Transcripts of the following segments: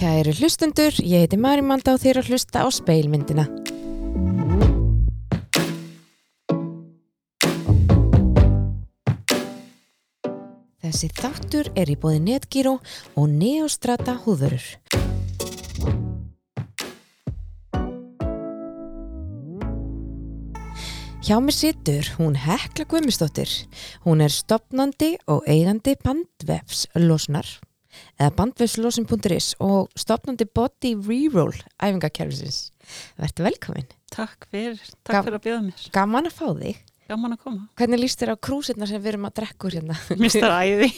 Kæru hlustendur, ég heiti Marímanda og þið að hlusta á Speilmyndina. Þessi þáttur í boði Netgyro og Neostrata húðvörur. Hjá mér situr hún Hekla Guðmundsdóttir. Hún stofnandi og eigandi bandvefslosnar eða bandvefslosun.is og stofnandi Body Reroll æfingakerfisins. Vertu velkomin. Takk fyrir að bjóða mér. Gaman að fá þig. Gaman að koma. Hvernig líst þér á krúsirnar sem við erum að drekka úr hérna? Mistar æði.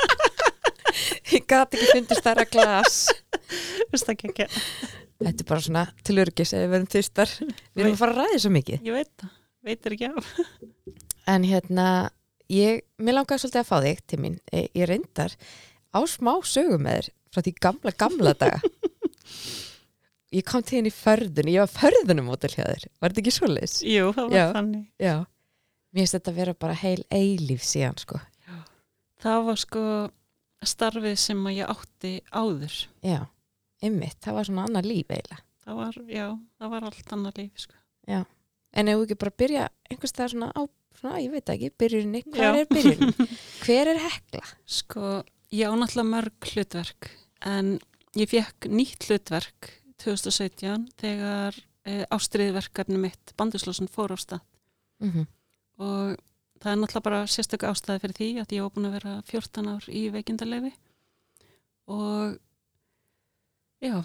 Ég gat ekki fundið stærra glas. Vist ekki ekki. Þetta bara svona til öryggis ef við verðum þyrstar. Við erum að fara að ræða svo mikið. Ég veit það. Veitir ekki á. En mér langaði svolítið að fá þig til mín. Ég reyndar á smá sögum með þér frá því gamla daga. Ég kom til henni í förðun. Ég var förðunumódel hjá þér. Var þetta ekki svoleiðis? Jú, það var þannig. Já. Mér finnst þetta að vera bara heil eilíf síðan, sko. Já. Það var sko starfið sem að ég átti áður. Já, einmitt. Það var svona annað líf eiginlega. Það var allt annað líf, sko. Já. En ef við ekki bara byrja einhvers staðar svona á, ég veit ekki, byrjuninni. Hver byrjunin? Hver Hekla? Sko, ég á náttúrulega mörg hlutverk, en ég fékk nýtt hlutverk 2017 þegar ástríðverkefni mitt bandvefslosun fór á stað. Og það náttúrulega bara sérstök ástæði fyrir því að ég var búin að vera 14 ár í veikindaleyfi og já,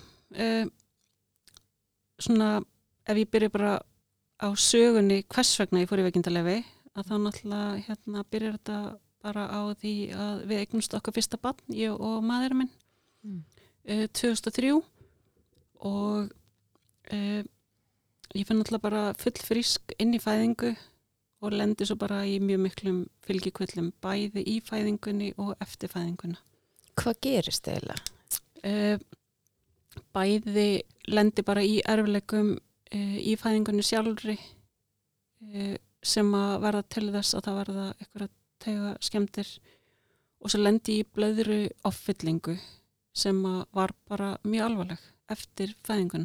svona ef ég byrja bara á sögunni hvers vegna ég fór í veikindaleyfi að þá náttúrulega byrjar þetta bara á því að við eignumst okkar fyrsta barn, ég og maðurinn minn 2003 og ég finn náttúrulega bara fullfrísk inn í fæðingu og lendi svo bara í mjög miklum fylgikvillum bæði í fæðingunni og eftir fæðinguna. Hvað gerist eiginlega? Bæði lendi bara í erfileikum í fæðingunni sjálfri sem að verða til þess að það verða eitthvað tauga skemmtir og svo lendi í blöðru offyllingu sem að var bara mjög alvarleg eftir fæðinguna.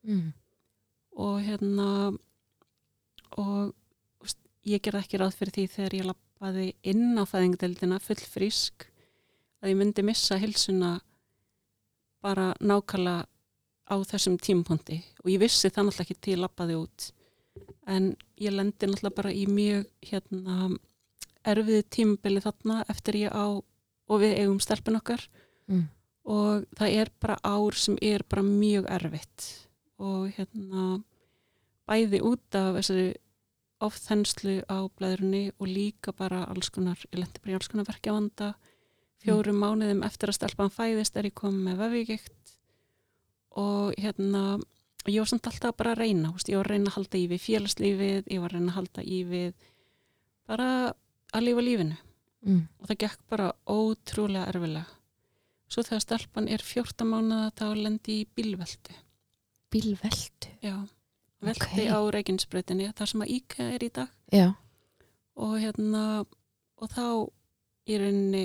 Og ég gerði ekki ráð fyrir því þegar ég labbaði inn á fæðingadeildina fullfrísk að ég myndi missa heilsuna bara nákvæmlega á þessum tímapunkti og ég vissi það náttúrulega ekki til ég labbaði út en ég lendi náttúrulega bara í mjög erfiði tímabili þarna eftir ég á og við eigum stelpun okkar og það bara ár sem bara mjög erfitt og bæði út af þessari ofþenslu á blæðrunni og líka bara ég lenti bara í alls konar verkjavanda 4 mánuðum eftir að stelpan fæðist ég kom með vefjagigt og ég var samt alltaf bara að reyna ég var að reyna að halda í við félagslífið ég var að reyna að halda í við bara að lifa lífinu og það gekk bara ótrúlega erfilega svo þegar stelpan 14 mánuða þá lendi í bílveltu. Bílveltu? Já. Velti á Reykjanesbrautinni þar sem að IKEA í dag. Já. Og þá í rauninni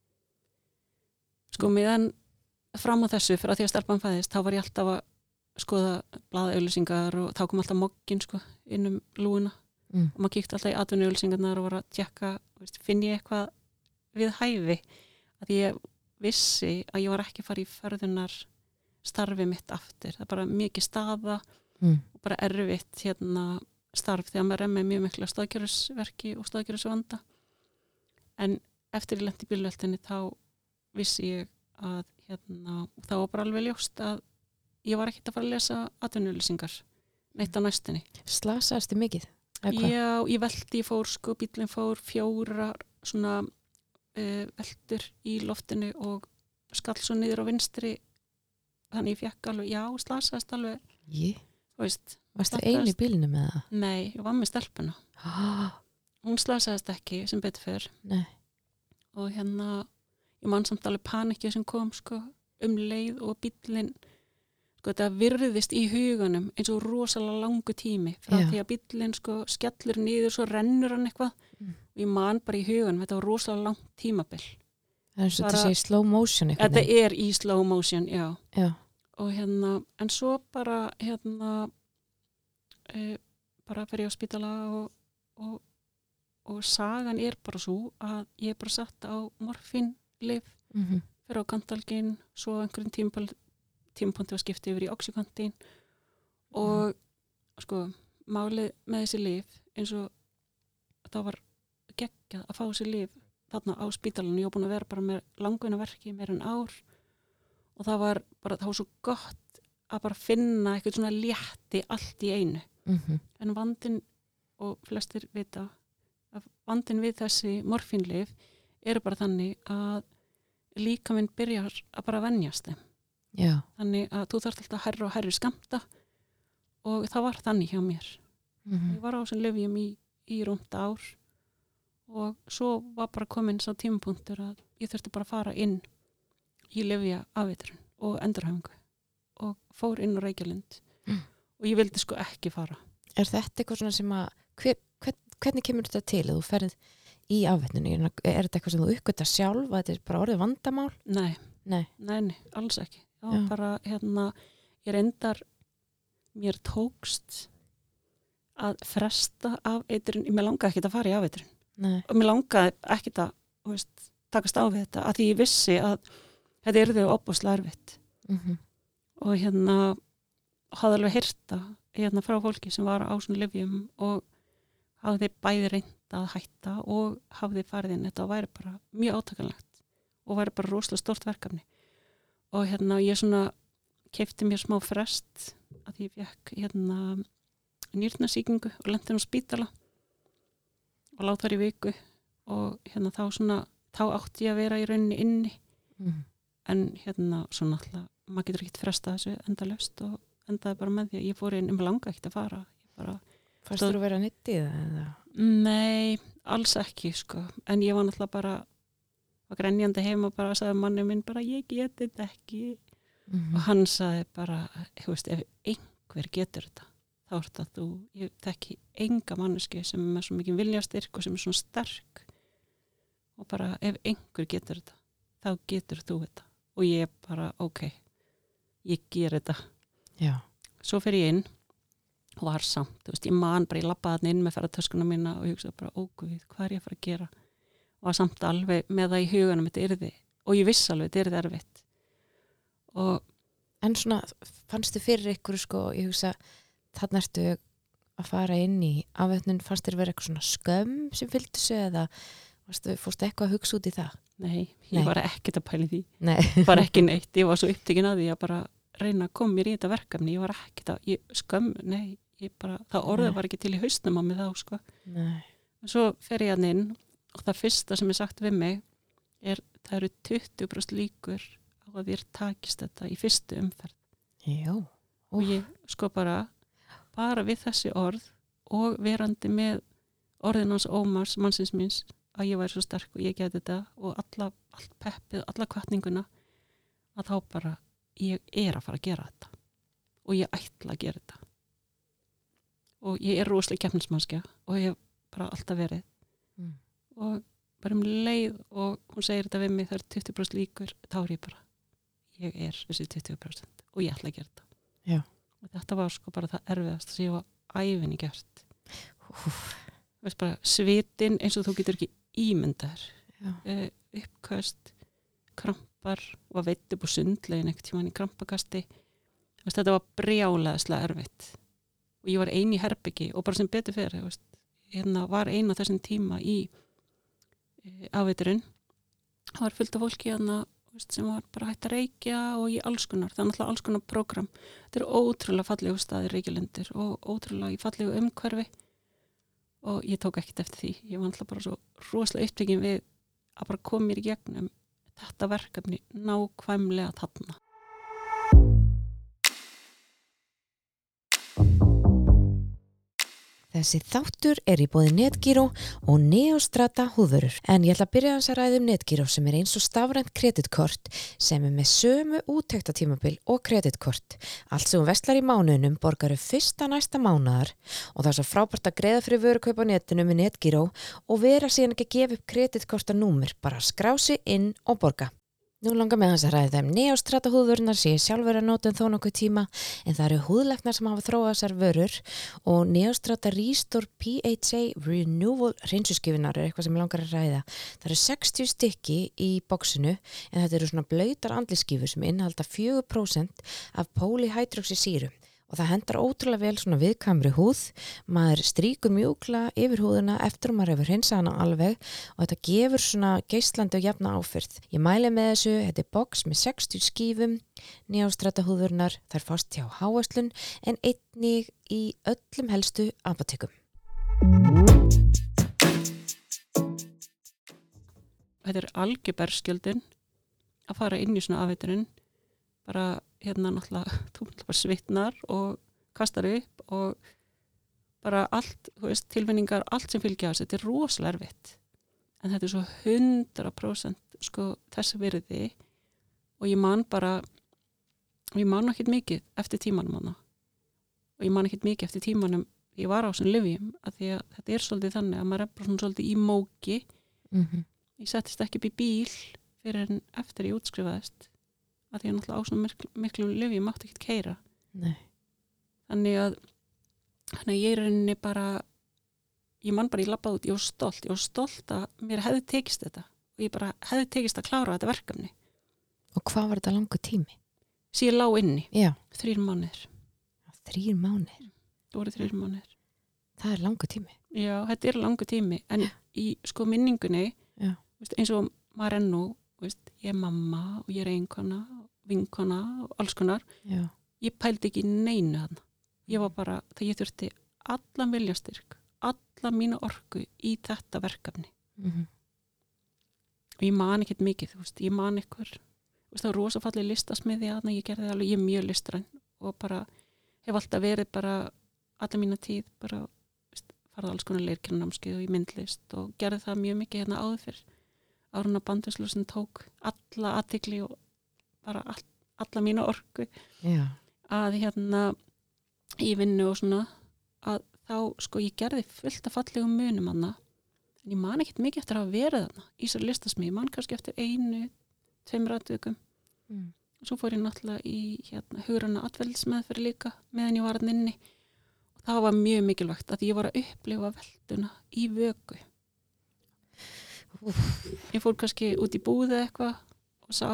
sko meðan fram á þessu fyrir að því að stelpan fæðist þá var ég alltaf að skoða blaðauglýsingar og þá kom alltaf moggin inn lúuna og maður kíkti alltaf í atvinnuauglýsingarnar og var að tjekka finn ég eitthvað við hæfi að ég vissi að ég var ekki að fara í ferðunar starfi mitt aftur. Það bara mikið staða og bara erfitt starf þegar maður með mjög mikla staðgerðisverki og staðgerðisvanda en eftir ég lenti í bílveltunni þá vissi ég að þá var bara alveg ljóst að ég var ekkert að fara að lesa atvinnuauglýsingar neitt á næstunni. Slasaðistu mikið? Já, ég velti, bíllinn fór 4 svona veltur í loftinu og skall svo niður á vinstri þannig ég fekk alveg, slasaðist alveg Varstu einu í bílinu með það? Nei, ég var með stelpuna. Hún slasaðist ekki sem betur fyrr. Nei. Og ég man samt alveg panikið sem kom leið og bíllinn þetta virðist í huganum eins og rosalega langu tími frá því að bíllinn skellur niður svo rennur hann eitthvað og ég man bara í huganum, þetta var rosalega langt tímabil. Það eins og þetta sé í slow motion eitthvað. Þetta í slow motion, já. og en svo bara bara fer ég á spítala og sagan bara svo að ég bara satt á morfínlyf fyrir á Gantalgin, svo einhverjum tímapunkti var skipti yfir í Oxycontin og sko, málið með þessi lyf eins og það var geggjað að fá þessi lyf þarna á spítalanu, ég var búin að vera bara með langvinna verki meira en ár og það var svo gott að bara finna eitthvað svona létti allt í einu en vandinn, og flestir vita að vandinn við þessi morfínlyf bara þannig að líkaminn byrjar að bara venjast þeim. Já. Þannig að þú þarft alltaf hærri og hærri skammta og það var þannig hjá mér. Ég var á þessum lyfjum í rúmt ár og svo var bara komin sá tímapunktur að ég þurfti bara að fara inn í lyfja afeitrun og endurhæfingu og fór inn á Reykjalund og ég vildi sko ekki fara. Er þetta eitthvað svona sem að hvernig kemur þetta til að þú ferð í afeitrunni? Er þetta eitthvað sem þú uppgötar sjálf að þetta er bara orðið vandamál? Nei, alls ekki. Það var bara ég reyndar mér tókst að fresta afeitrun, mér langaði ekki að fara í afeitrun. Nei. Og mér langaði ekki að takast á við þetta að því ég vissi að þetta yrði opaslega erfitt. Og hafði alveg heyrt frá fólki sem var á svona lyfjum og hafði bæði reynt að hætta og hafði farið inn. Þetta væri bara mjög átakanlegt og væri bara rosalega stórt verkefni. Og ég svona keypti mér smá frest að ég fekk nýrnasýkingu og lenti á spítala og lá þar í viku og þá átti ég að vera í rauninni inni en svo náttúrulega maður getur ekki fresta þessu endalaust og endaði bara með því að ég fór inn, ég langa ekki að fara. Fannst þú að vera nittið eða? Nei, alls ekki sko, en ég var náttúrulega bara var grenjandi heima og bara sagði manni minn bara ég geti þetta ekki og hann sagði bara, ef einhver getur þetta þá er þetta ég þekki enga manneski sem er með svo mikið viljastyrk og sem er svona sterk og bara ef einhver getur þetta þá getur þú þetta og ég bara, ok, ég ger þetta. Já. Svo fer ég inn og var samt, ég man bara, ég labbaði þarna inn með ferðartöskuna mína og ég hugsaði bara, óguð, hvað er ég að fara að gera? Og var samt alveg með það í huganum, þetta yrði, og ég vissi alveg, þetta yrði erfitt. En svona, fannst þið fyrir ykkur, sko, ég hugsa, þarna ertu að fara inn í afvötnun, fannst þér vera eitthvað svona skömm sem fylgdi sig eða fórstu eitthvað að hugsa út í það? Nei, ég var ekkert að pæla því. Nei. Bara ekki neitt, ég var svo upptekin að því að bara reyna að koma mér í þetta verkefni, ég var ekkert það orðið var ekki til í hausnum á mig þá, sko. Nei. En svo fer ég inn og það fyrsta sem er sagt við mig það eru 20% líkur á að þér takist þetta í fyrstu umferð. Já. Og ég sko bara við þessi orð og verandi með orðin hans Ómars, mannsins míns, að ég væri svo sterk og ég geti þetta og allt peppið, alla hvatninguna að þá bara ég að fara að gera þetta og ég ætla að gera þetta og ég rosalega keppnismannskja og ég hef bara alltaf verið og bara leið og hún segir þetta við mig, það er 20% líkur þá ég bara, ég þessi 20% og ég ætla að gera þetta. Já. Og þetta var sko bara það erfiðast sem ég var ævinni gert. Veist bara svitin eins og þú getur ekki ímyndar, uppköst, krampar og að veit upp á sundlegin einhvern tímann í krampakasti. Þetta var brjálæðislega erfitt og ég var ein í herbyggi og bara sem betur fyrir, var ein á þessum tíma í afeitrun. Það var fullt af fólki sem var bara hægt að reykja og í alls konar, það er náttúrulega alls konar prógram. Þetta er ótrúlega fallegu staðir Reykjalundir og ótrúlega í fallegu umhverfi og ég tók ekkert eftir því. Ég var náttúrulega bara svo rosalega upptekin við að bara koma mér í gegnum þetta verkefni nákvæmlega þarna. Þessi þáttur í boði Netgyro og Neostrata húðvörur. En ég ætla að byrja að ræða Netgyro sem eins og stafrænt kreditkort sem með sömu úttektatímabil og kreditkort. Allt sem verslar í mánuðinum borgaru fyrsta næsta mánaðar og það er svo frábært að greiða fyrir vörukaup á netinu með Netgyro og vera síðan ekki að gefa upp kreditkortanúmer, bara skrá sig inn og borga. Nú langar mig að ræða þeim Neostrata húðvörurnar sem ég sjálfur að nota þó nokkuð tíma en það eru húðlæknar sem hafa þróað þessar vörur og Neostrata Restore PHA Renewal hreinsuskifunar er eitthvað sem ég langar að ræða. Það eru 60 stykki í boxinu en þetta eru svona blautar andliskífur sem innihalda 4% af polyhydroxysýru. Og það hendar ótrúlega vel svona viðkvæmri húð, maður strýkur mjúkla yfir húðuna eftir maður hefur hreinsað hana alveg og þetta gefur svona geislandi og jafna áferð. Ég mæli með þessu, þetta er box með 60 skífum, Neostrata húðvörurnar, þær fást hjá Háverslun en einnig í öllum helstu apótekum. Þetta er algjör berskjöldin að fara inn í svona afeiturinn, bara náttúrulega, þú bara svitnar og kastar upp og bara allt, tilfinningar, allt sem fylgja þessu, þetta er rosalega erfitt. En þetta er svo 100% þess virði og ég man ekkert mikið eftir tímanum hana. Og ég man ekkert mikið eftir tímanum ég var á þessum lyfjum, að því að þetta er svolítið þannig að maður er bara svona svolítið í móki. Ég settist ekki upp í bíl fyrir en eftir ég útskrifaðist. Að því að náttúrulega á svona miklum lyfjum mátti ekkert keyra. Nei. Þannig að ég er rauninni bara, ég man bara, ég labbaði út, ég var stolt að mér hefði tekist þetta og ég bara hefði tekist að klára þetta verkefni. Og hvað var þetta langur tími? Sér ég lá inni, Já. 3 mánuðir. 3 mánuðir? Það voru 3 mánuðir. Það er langur tími. Já, þetta er langur tími, en í minningunni, eins og maður enn nú, ég er mamma og ég er eiginkona, vinkona og alls konar. Já. Ég pældi ekki neinu þarna. Ég var bara, þegar ég þurfti allan viljastyrk, alla mína orku í þetta verkefni. Og ég man ekkert mikið, ég man eitthvað, það var rosafalleg listasmiði þarna, ég gerði alveg, ég er mjög listræn og bara hef alltaf verið bara alla mína tíð, bara farið alls konar leirkjarnanámskeið og í myndlist og gerði það mjög mikið áður fyrr. Áruna Bandvislösin tók alla athygli og bara alla mína orku. Já. Að í vinnu og svona að þá ég gerði fullt af fallegum munum hana en ég man ekkert mikið eftir að hafa verið hana í þessari listasmíð, ég man kannski eftir 1-2 atvikum. Svo fór ég náttúrulega í hugræna atferlismeðferð líka meðan ég var hann inni og það var mjög mikilvægt að ég var að upplifa velduna í vöku. Ég fór kannski út í búð eitthvað og sá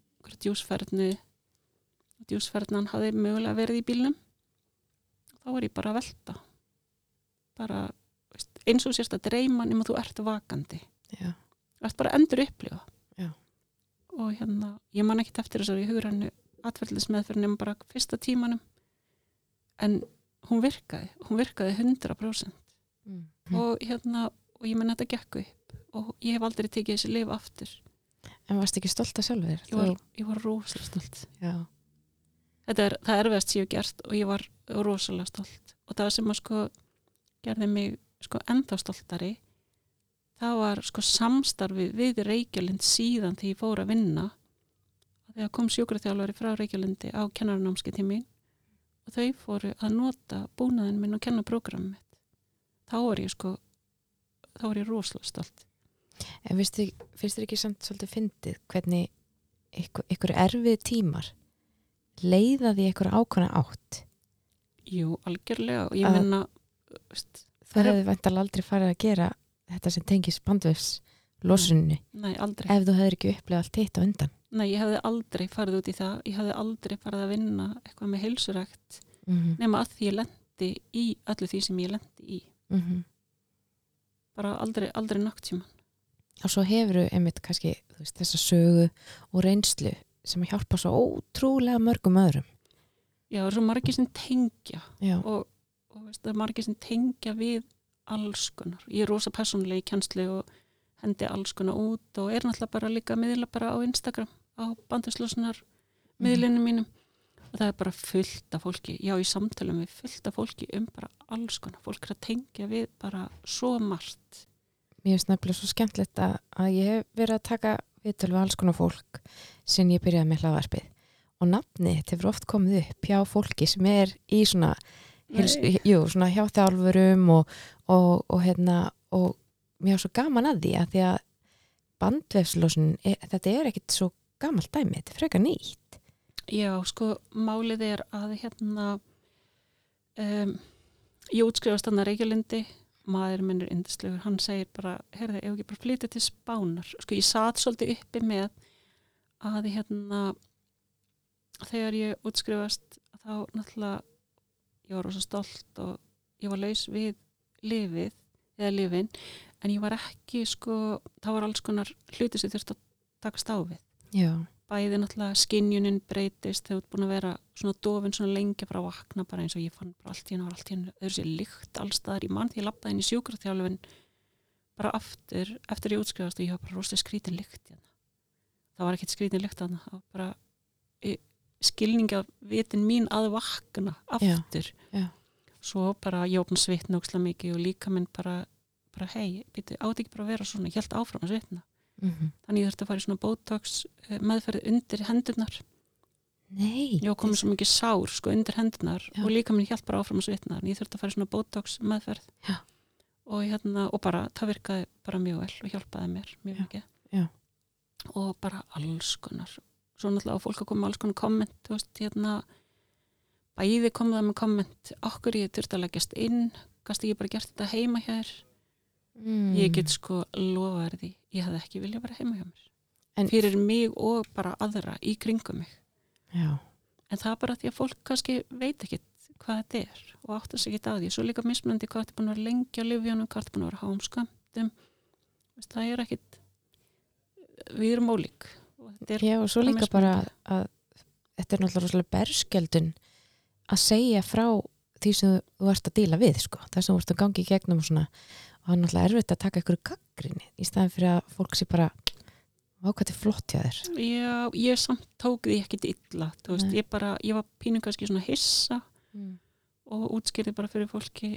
djúsferðnan hafði mögulega verið í bílnum og þá var ég bara að velta bara eins og sérst að dreyma nema þú ert vakandi. Já. Þú ert bara að endur upplifa. Já. Og ég man ekkert eftir þessari hugrænu atferðlismeðferð nema bara fyrsta tímanum en hún virkaði 100%. Og og ég menn þetta gekk upp og ég hef aldrei tekið þessi lyf aftur. En varst ekki stolt að sjálfur? Ég var rosalega stolt. Já. Þetta er það erfiðast sem ég hef gert og ég var rosalega stolt. Og það sem gerði mig ennþá stoltari, það var samstarfið við Reykjalind síðan þegar ég fór að vinna. Þegar kom sjúkraþjálfari frá Reykjalindi á kennaranámskeið til mín og þau fóru að nota búnaðinn minn og kenna prógrammið mitt. Þá var ég rosalega stolt. En finnst þér ekki samt svolítið fyndið hvernig ykkur erfið tímar leiða því ykkur ákvæmna átt? Jú, algjörlega og ég menna þú hefði væntanlega aldrei farið að gera þetta sem tengis bandvefs losunni. Nei, aldrei. Ef þú hefðir ekki upplifað allt hitt á undan. Nei, ég hefði aldrei farið út í það. Ég hefði aldrei farið að vinna eitthvað með heilsurækt nema að því ég lendi í öllu því sem ég lendi í. Bara aldrei nokkuð tímann. Og svo hefur einmitt kannski þessa sögu og reynslu sem hjálpa svo ótrúlega mörgum öðrum. Já, það er svo margir sem tengja og það er margir sem tengja við alls konar. Ég er rosa persónuleg í kennslu og hendi alls konar út og er náttúrulega bara líka miðla bara á Instagram, á Bandvislösunar miðlunum mínum og það er bara fullt af fólki, já í samtölum við fullt af fólki bara alls konar. Fólk er að tengja við bara svo margt. Mér finnst nefnilega svo skemmtilegt að ég hef verið að taka viðtöl við alls konar fólk sem ég byrjaði með hlaðvarpið og nafnið hefur oft komið upp hjá fólki sem er í svona svona hjá þjálfurum og mér er svo gaman að því að Bandvefslosun, þetta er ekkit svo gamalt dæmi, þetta frekar nýtt. Já, sko, málið að ég útskrifast þarna Reykjalundi, maður minn yndislegur, hann segir bara, heyrðu, ef ekki bara flytja til Spánar. Sko, ég sat svolítið uppi með að þegar ég útskrifast, þá náttúrulega, ég var rosa stolt og ég var laus við lyfin, en ég var ekki, sko, þá var alls konar hluti sem þurfti að takast á við. Já. Bæði náttúrulega skynjunin breytist þegar þú ert búin að vera svona dofin svona lengi frá að vakna bara eins og ég fann bara allt í hennu öðru sér lykt allstaðar í mann því ég labbaði inn í sjúkraþjálfun bara eftir ég útskrifast og ég var bara rosalega skrítin lykt hérna. Það var ekkert skrítin lykt þarna, það var bara skilningi af vitin mín að vakna aftur. Já. Svo bara ég var búin að svitna ógeðslega mikið og líka minn bara hei, átti ekki bara að vera svona, ég hélt áfram að svitna. Þannig ég þurfti að fara í svona botox meðferð undir hendurnar. Nei. Ég var komið svo mikið sár sko undir hendurnar og líka minn hélt bara áfram að svitna. Ég þurfti að fara í svona botox meðferð. Já. Og bara það virkaði bara mjög vel og hjálpaði mér mjög mikið. Já. Og bara alls konar. Svo náttúrulega fólk að koma alls konar komment, þú veist, bæði kom það með komment, okkur ég þurfti að leggjast inn, gast ég bara gert þetta heima hér. Ég get sko lofaði því, ég hefði ekki viljað vera heima hjá mér. En fyrir mig og bara aðra í kringum mig. Já. En það er bara því að fólk kannski veit ekkit hvað þetta og áttar sig ekkit á því. Svo líka mismunandi hvað þetta er búin að vera lengi á lyfjunum, hvað þetta er búin að vera háum skömmtum. Það er ekkit, við erum ólík. Já, og svo líka bara að þetta er náttúrulega rosalega berskjaldun að segja frá því sem þú ert að díla við, sko. Það sem þú ert að gangi í gegnum og svona. Og það er náttúrulega erfitt að taka ykkur gagnrýni í staðin fyrir að fólk sé bara hvað þetta er flott hjá þér. Já, ég samt tók því ekkit illa, þú veist, ég var pínu kannski svona hissa og útskýrði bara fyrir fólki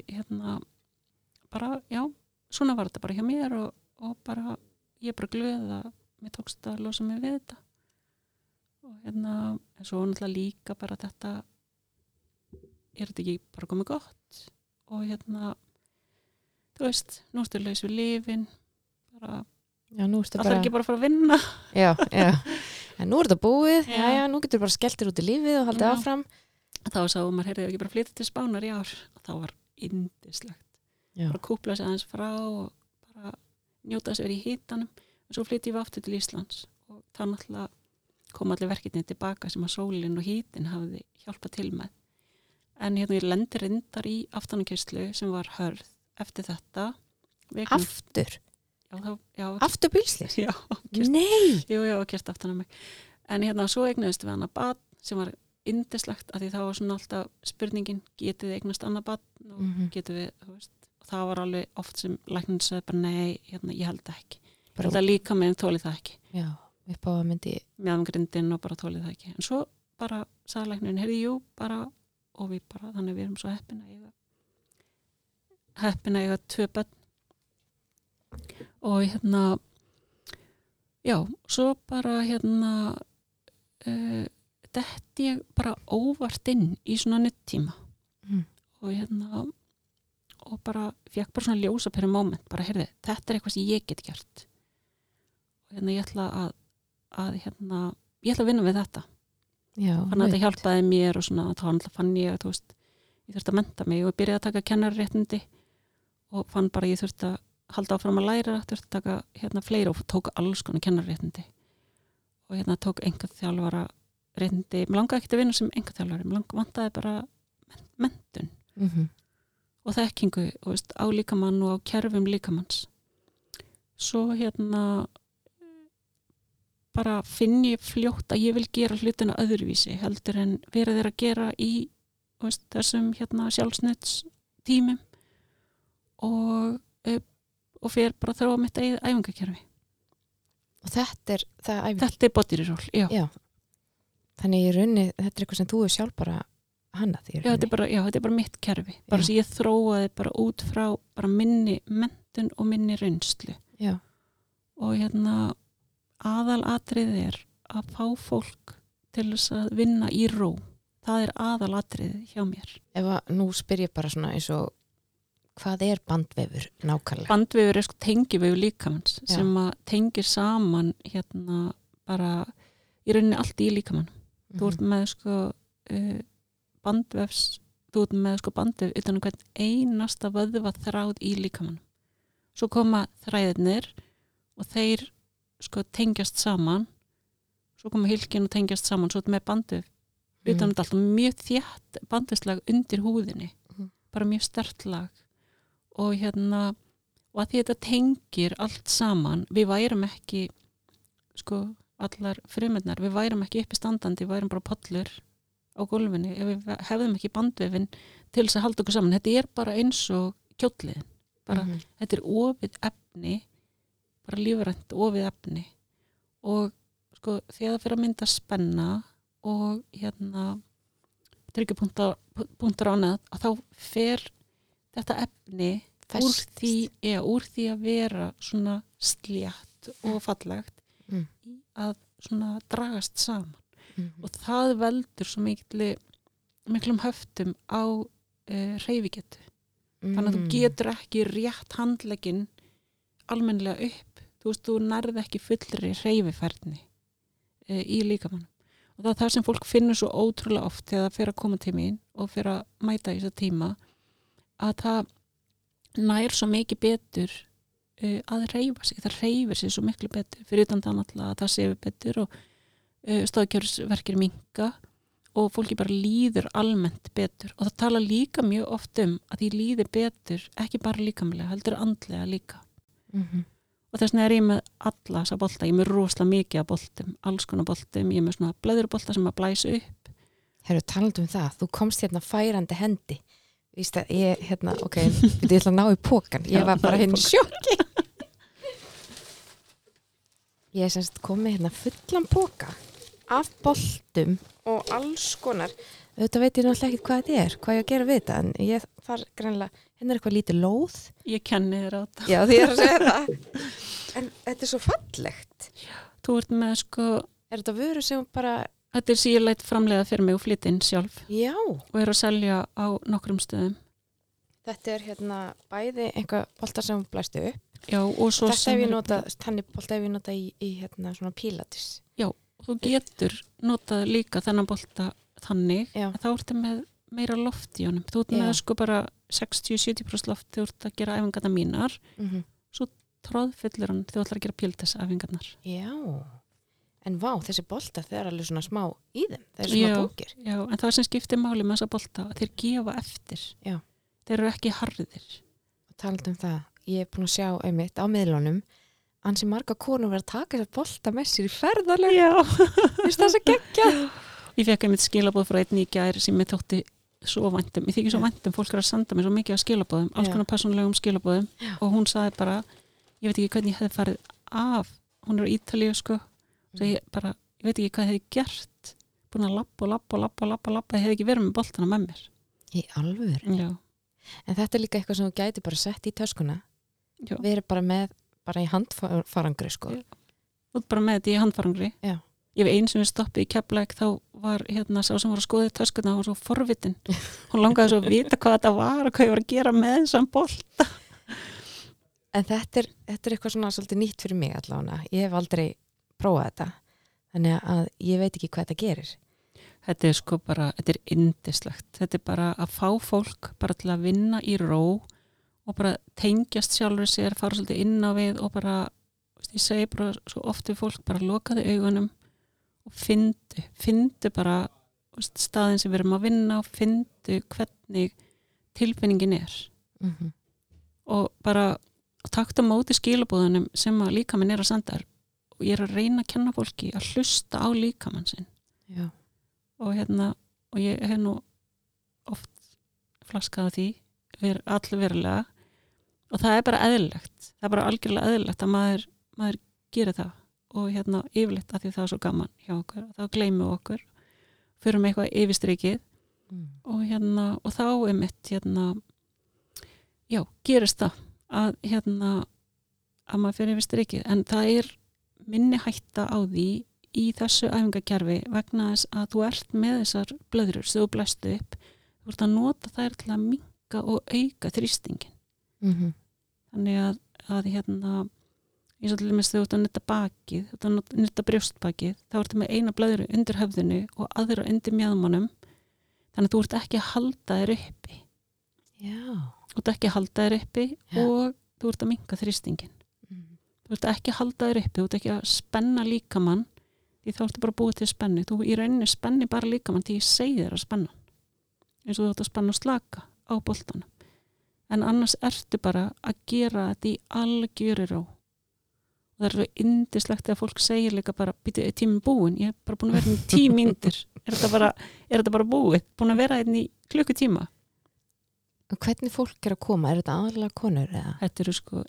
bara, já, svona var þetta bara hjá mér og bara, ég er bara glöð að mér tókst að losa mig við þetta og en svo náttúrulega líka bara þetta er þetta ekki bara komið gott og þú veist, nú ertu laus við lyfin bara, já, nú ertu bara ekki bara að fara að vinna. Já, en nú er þetta búið, já, nú getur bara skelltir út í lífið og haldið áfram. Þá sáum maður, heyrðu, ekki bara flytja til Spánar í ár og þá var yndislegt. Bara kúpla sig aðeins frá og bara njóta þess að vera í hitanum og svo flytjum við aftur til Íslands og það náttúrulega kom allir verkefni tilbaka sem að sólin og hítin hafði hjálpað til með. En ég lendi reyndar í aftanarkeyrslu sem var hörð eftir þetta. Aftur? Já. Aftur bílslys? Já. Nei! Jú, kert aftan á mig. En svo eignuðist við annað barn sem var yndislegt að því það var svona alltaf spurningin, getið þið eignast annað barn og getið við, þú veist, og það var alveg oft sem læknirinn sagði bara nei, ég held ekki. Ég held að líka með þólið það ekki. Já, upp á að myndi mjöðumgrindin og bara þólið það ekki. En svo bara sagði læknirinn, heyrði, jú, bara og við bara, þannig við erum svo heppin að eiga 2 börn og já, svo bara detti ég bara óvart inn í svona nutttíma og bara fekk bara svona ljósa fyrir moment, bara heyrði, þetta er eitthvað sem ég get gert og ég ætla að ég ætla að vinna við þetta. Já, þannig að þetta hjálpaði mér og svona, þá fann ég að ég þurfti að mennta mig og ég byrjaði að taka kennararéttindi og fann bara að ég þurfti að halda áfram að læra, þurfti að taka fleira og tók alls konar kennararéttindi og tók einkaþjálfara réttindi, mér langaði ekki að vinna sem einkaþjálfari, mér vantaði bara menntun og þekkingu og á líkamann og á kerfum líkamanns. Svo bara finn ég fljótt að ég vil gera hlutina öðruvísi heldur en vera þeir að gera í þessum sjálfsnötstímum og fer bara að þróa mitt eigið æfingakerfi. Og þetta er Þetta er bodyroll, já. Þannig í rauninni, þetta er eitthvað sem þú er sjálf bara hannað í rauninni. Já, þetta er bara mitt kerfi. Bara sem ég þróaði bara út frá bara minni menntun og minni reynslu. Já. Og aðalatriðið er að fá fólk til þess að vinna í ró. Það er aðalatriðið hjá mér. Nú spyr ég bara svona eins og hvað er bandvefur nákvæmlega? Bandvefur er tengivefur líkamanns sem að tengir saman bara í rauninni allt í líkamann. Þú ert með sko bandvefs, þú ert með sko bandvef utan hvern einasta vöðva þráð í líkamann. Svo koma þræðirnir og þeir sko tengjast saman, svo koma hylkin og tengjast saman, svo með bandvef utan þetta alltaf mjög þétt bandvefslag undir húðinni, bara mjög sterkt lag og og að því þetta tengir allt saman, við værum ekki sko allar frumurnar, við værum ekki uppi standandi, við værum bara pollur á gólfinu ef við hefðum ekki bandvefin til þess að halda okkur saman. Þetta bara eins og kjóllinn, bara þetta ofið efni, bara lífrænt ofið efni og sko þegar það fyrir að mynda spenna og tryggjupunktar á annað, að þá fer þetta efni úr því að vera svona slétt og fallegt að svona dragast saman og það veldur svo miklum höftum á hreyfigetu. Þannig að þú getur ekki rétt handlegginn almennilega upp. Þú veist, þú nærð ekki fullri hreyfifærni í líkamann. Og það er það sem fólk finnur svo ótrúlega oft þegar það fer að koma til mín og fer að mæta í þessa tíma, að það nær svo mikið betur að hreyfa sig. Það hreyfir sig svo miklu betur, fyrir utan það náttúrulega að það sefur betur og stoðkerfisverkir minnka og fólki bara líður almennt betur. Og það tala líka mjög oft að því líður betur, ekki bara líkamlega, heldur andlega líka. Og þess vegna er ég með alla þessa bolta, ég er með rosalega mikið af boltum, alls konar boltum, ég er með svona blöðrubolta sem að blæsa upp. Herru, talandi það, þú komst færandi hendi. Víst að ég, ok, ég ætla að ná í pókan, ég var bara í sjokki. Ég er semst komið fullan póka af boltum og alls konar. Þetta veit ég náttúrulega ekki hvað þetta hvað ég að gera við þetta, en ég þarf greinlega, eitthvað lítið lóð. Ég kenni þér á þetta. Já, því ég að segja það. En þetta er svo fallegt. Þú ert með sko... Er þetta vöru sem bara... Þetta er síðan framleiða fyrir mig og flytta inn sjálf. Já. Og er að selja á nokkrum stöðum. Þetta er bæði einhver boltar sem blæstu upp. Já, og svo þetta hef ég notað, þannig bolta hef ég notað í svona pílatis. Já, þú getur notað líka þennan bolta þannig, að þá ertu með meira loft í honum. Þú ert með sko bara 60-70% loft þegar þú ert að gera æfingarnar mínar, svo tróðfullir hann þegar þú ætlar að gera pílatis-æfingarnar. Já, en vá, þessi bolta þeir eru alveg svona smá í þeim, þeir eru svona búkir. Já, en það sem skiptir máli með þessa bolta, þeir gefa eftir. Já. Þeir eru ekki harðir. Og talandi það, ég er búin að sjá einmitt á miðlunum ansi marga konur verið að taka þessar bolta með sér í ferðalög. Já. Vist það svo geggja? Ég fekk einmitt skilaboð frá einn í gær sem ég þótti svo væntum. Ég þykir svo væntum, fólk er að senda mér svo mikið af skilabóðum, alls konar persónulegum skilabóðum og hún sagði bara, ég veit ekki hvernig ég hefði farið af, hún er á Ítalíu sko, svo ég veit ekki hvað ég hefði gert, búin að labba, ég hefði ekki verið með boltana með mér. Í alvöru? Já. En þetta er líka eitthvað sem þú gæti bara sett í töskuna, verið bara í handfarangri sko. Þú bara með þetta í handfarangri. Já. Ég hef eins sem við stoppið í Keflavík, þá var sá sem var að skoða töskuna, hún var svo forvitin. Hún langaði svo að vita hvað þetta var og hvað ég var að gera með þessum bolta. En þetta er eitthvað svona svolítið nýtt fyrir mig allavega. Ég hef aldrei prófað þetta. Þannig að ég veit ekki hvað þetta gerir. Þetta er sko bara, þetta er yndislegt. Þetta er bara að fá fólk bara til að vinna í ró og bara tengjast sjálfur sér, fara svolítið inn á við og bara, ég segi bara svo oft við fólk, bara lokaðu augunum og fyndu bara staðin sem við erum að vinna og fyndu hvernig tilfinningin er. Og bara takta móti skilabóðunum sem að líkaminn er að senda þér og ég er að reyna að kenna fólki að hlusta á líkamann sinn. Já. Og ég hef nú oft flaskað á því, allverulega, og það er bara eðlilegt, það er bara algjörlega eðlilegt að maður gerir það og yfirleitt að því það er svo gaman hjá okkur, þá gleymum okkur fyrir með eitthvað yfirstrikið og þá mitt gerist það að maður fyrir yfirstrikið, en það er minni hætta á því í þessu æfingakerfi vegna þess að þú ert með þessar blöðrur sem þú blæstu upp, þú ert að nota þær til að minnka og auka þrýstingin. Þannig að eins og til dæmis þegar þú ert að nutta bakið, þú ert að nutta brjóstbakið, þá ertu með eina blöðru undir höfðinu og aðra undir mjaðmanum, þannig að þú ert ekki að halda þér uppi. Já. Þú ert ekki að halda þér uppi og þú ert að minnka þrýstingin. Þú ert ekki að halda þér uppi, þú ert ekki að spenna líkamann, því þá ertu bara búið til spenni. Þú í rauninni spenni bara líkamann því ég segi þér að spenna. Eins og þú ert að spenna og slaka á boltanum. En annars ertu bara að gera þetta í algjöru ró. Og það er svo yndislegt að fólk segir líka bara, býtu, er tíminn búinn? Ég er bara búin að vera í 10 mínútur. Er þetta bara búið? Búin að vera í klukkutíma? Og hvernig fólk er að koma? Er þetta aðalega konur? Eða? Þetta eru sko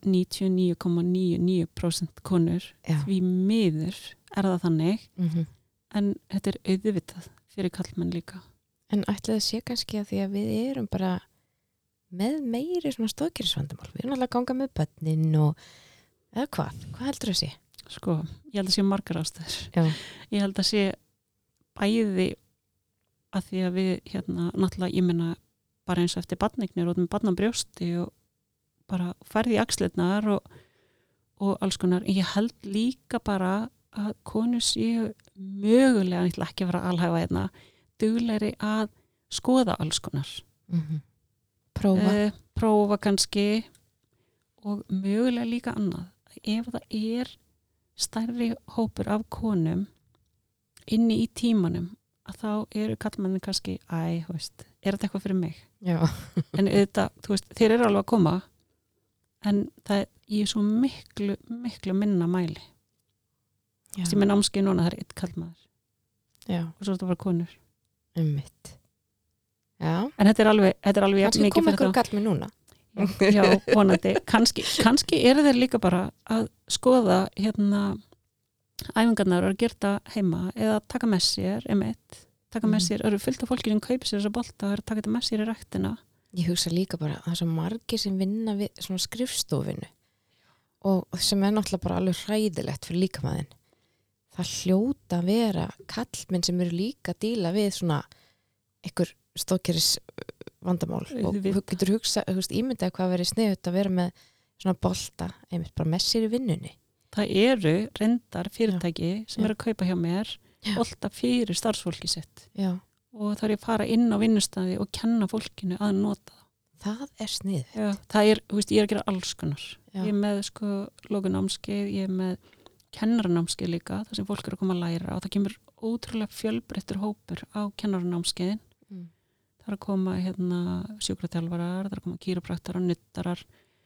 99,99% konur. Já. Því miður er það þannig. En þetta er auðvitað fyrir kallmenn líka. En ætli það sé kannski að því að við erum bara með meiri svona stóðkerfisvandamál. Við erum alltaf að ganga með börnin og eða hvað? Hvað heldur það sé? Sko, ég held að sé margar ástæður. Já. Ég held að sé bæði að því að við náttúrulega, ég meina bara eins og eftir barneignir og með barnabrjósti og bara færði í axlirnar og alls konar. Ég held líka bara að konur séu mögulega, ég ætla ekki að vera alhæfa duglegri að skoða alls konar. Prófa kannski og mögulega líka annað. Ef það er stærri hópur af konum inni í tímanum að þá eru kallmennin kannski er þetta eitthvað fyrir mig? Já. En auðvitað, þú veist, þeir eru alveg að koma en það er svo miklu minna mæli. Já. Sem er námskeið núna, það er 1 kallmaður. Já. Og svo er þetta bara konur. Einmitt. Já. En þetta er alveg kannski mikið koma ykkur kall með núna. Já, vonandi. Kannski eru þeir líka bara að skoða æfingarnar og að gera það heima eða taka með sér, taka með sér, eru fullt af fólki sem kaupir sér þessa bolta og eru að taka þetta með sér í ræktina. Ég hugsa líka bara að það er svo margir sem vinna við svona skrifstofinu og sem er náttúrulega bara alveg hræðilegt fyrir líkamæðin. Það hljóta að vera kallmenn sem eru líka að díla við svona einhver stóðkeris vandamál og getur hugsa, ímyndaði hvað verið sniðut að vera með svona bolta, einmitt bara með sér í vinnunni. Það eru reyndar fyrirtæki sem eru að kaupa hjá mér bolta fyrir starfsfólki sitt. Já. Og það er að fara inn á vinnustæði og kenna fólkinu að nota það. Það er sniðut. Já, það er, ég er að gera alls konar. Já. Ég er með lokunámskeið, ég er með kennaranámskeið líka, þar sem fólk eru að koma að læra og það kemur ótrúlega fjölbreyttur hópur á kennaranámskeiðin. Það er að koma sjúkraþjálfarar, það er að koma kýrópraktarar, nuttarar,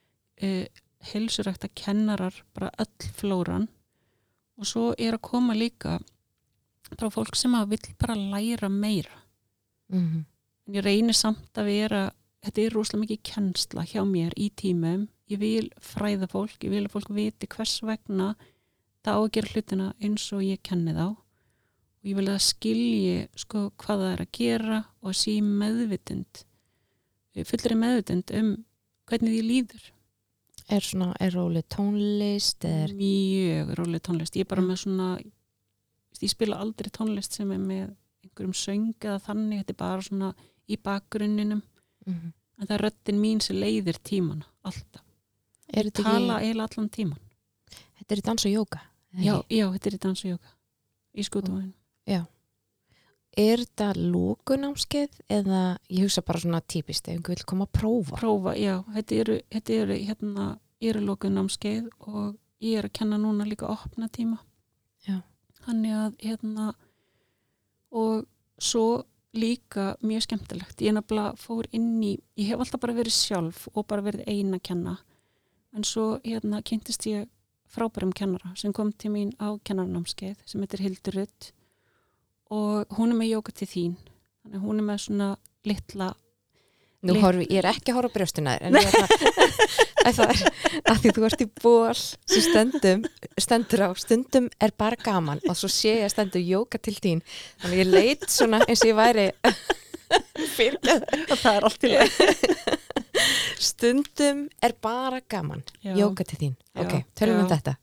heilsurækta kennarar, bara öll flóran og svo er að koma líka frá fólk sem að vill bara læra meira. En ég reynir samt að vera, þetta er rosalega mikið kennsla hjá mér í tímum, ég vil fræða fólk, ég vil að fólk viti hvers vegna það á að gera hlutina eins og ég kenni þá og ég vil að skilji hvað það er að gera og sé meðvitund, fullri meðvitund hvernig því líður. Er róleg tónlist? Mjög róleg tónlist. Ég er bara með svona, ég spila aldrei tónlist sem er með einhverjum söng eða þannig, þetta er bara svona í bakgrunninum. En það er röddin mín sem leiðir tímana, alltaf. Ég tala eiginlega allan tíman. Þetta er í dans og jóga? Já, þetta er í dans og jóga. Í skútuvæðinu. Já. Er þetta lokunámskeið eða ég hugsa bara svona típist ef einhver vil koma að prófa? Prófa, já. Þetta eru lokunámskeið og ég er að kenna núna líka opna tíma. Já. Þannig að og svo líka mjög skemmtilegt. Ég nefnilega fór ég hef alltaf bara verið sjálf og bara verið ein að kenna. En svo kynntist ég frábærum kennara sem kom til mín á kennaranámskeið sem heitir Hildur Rutt og hún er með jóga til þín. Þannig hún er með svona litla ég er ekki að horfa á brjóstina en ég það er að því þú ert í ból sem stendur á stundum er bara gaman og svo sé ég að stendur jóga til þín þannig ég leit svona eins og ég væri og það er allt í leið. Stundum er bara gaman jóga til þín. Tölum þetta.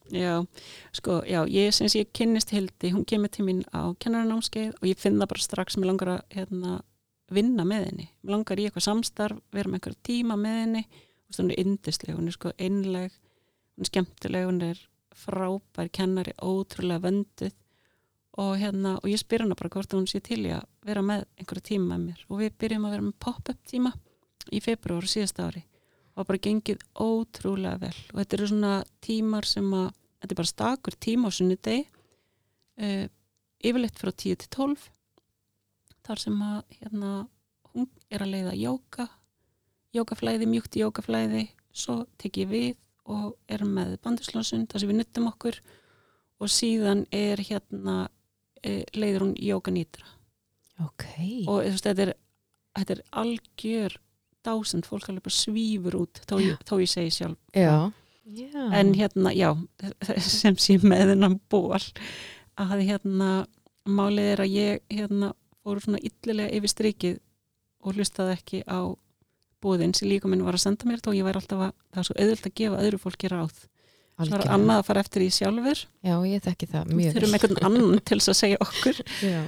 Ég kynnist Hildi, hún kemur til mín á kennaranámskeið og ég finn það bara strax mér langar að vinna með henni. Mér langar í eitthvað samstarf, vera með eitthvað tíma með henni og hún er yndisleg, hún er einleg, hún er skemmtileg, hún er frábær kennari, ótrúlega vönduð og ég spyr hana bara hvort hún sé til í að vera með einhverja tíma með mér og við byrjum að vera með pop-up tíma í febrúar síðasta ári og bara gengið ótrúlega vel og þetta eru svona tímar sem að þetta er bara stakur tíma á sunnudegi yfirleitt frá 10 til 12 þar sem að hún er að leiða jógaflæði, mjúkt jógaflæði svo tek ég við og er með bandislónsund þar sem við nuttum okkur og síðan er leiður hún jóganýtra Okay. og þetta er algjör dásend, fólk alveg bara svífur út þó ég segi sjálf Já. en sem sé með þennan ból að málið er að ég fór svona illilega yfir strikið og hlustaði ekki á bóðin sem líka minn var að senda mér þó ég væri alltaf að það er svo auðvelt að gefa öðru fólki ráð svo er annað að fara eftir í sjálfur Já, ég þekki það mjög þurfum einhvern annan til þess að segja okkur Já.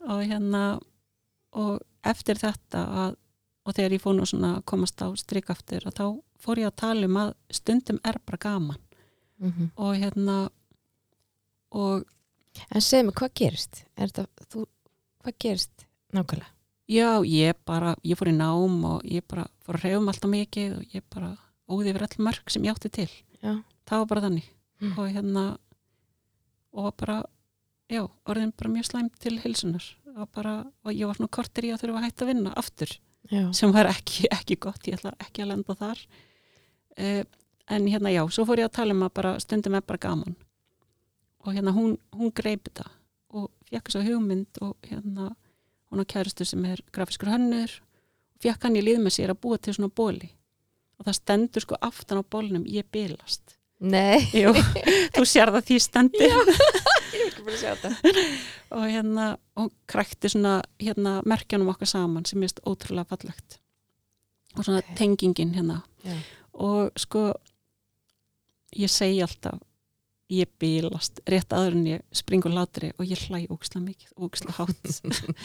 og eftir þetta og þegar ég fór nú svona að komast á strik aftur og þá fór ég að tala um að stundum er bara gaman og En segðu mig, hvað gerist? Hvað gerist nákvæmlega? Já, ég fór í nám og ég bara fór að hreyfum alltaf mikið og ég bara óði yfir all mörg sem ég átti til Já. það var bara þannig og bara orðin bara mjög slæmt til heilsunar og ég var svona kortir í að þurfa að hætta að vinna aftur Já. sem var ekki gott, ég ætla ekki að lenda þar en svo fór ég að tala um að bara stundum er bara gaman og hún greip þetta og fékk þess að hugmynd og hún á kærustu sem er grafískur hönnur og fékk hann í lið með sér að búa til svona bóli og það stendur sko aftan á bólnum ég bilast Nei. Jú, þú sér það því stendur Ég vil ekki bara sjá þetta og krækti svona merkjanum okkar saman sem er ótrúlega fallegt og svona tengingin Já. og sko ég segi alltaf ég bilast rétt áður en ég spring og hlátri og ég hlæ ógeðslega mikið, ógeðslega hátt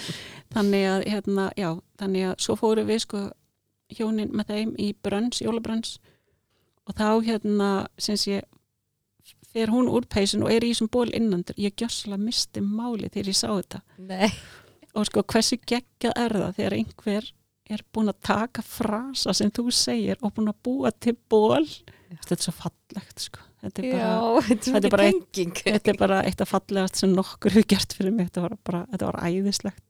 þannig að svo fórum við sko hjónin með þeim í jólabrönns og þá fer hún úr peysun og er í þessum ból innandur ég gjössalega misti máli þegar ég sá þetta Nei. og sko hversu geggjað er það þegar einhver er búin að taka frasa sem þú segir og búin að búa til ból þetta er svo fallegt sko þetta er bara þetta er bara eitt af fallegast sem nokkur hefur gert fyrir mig þetta var æðislegt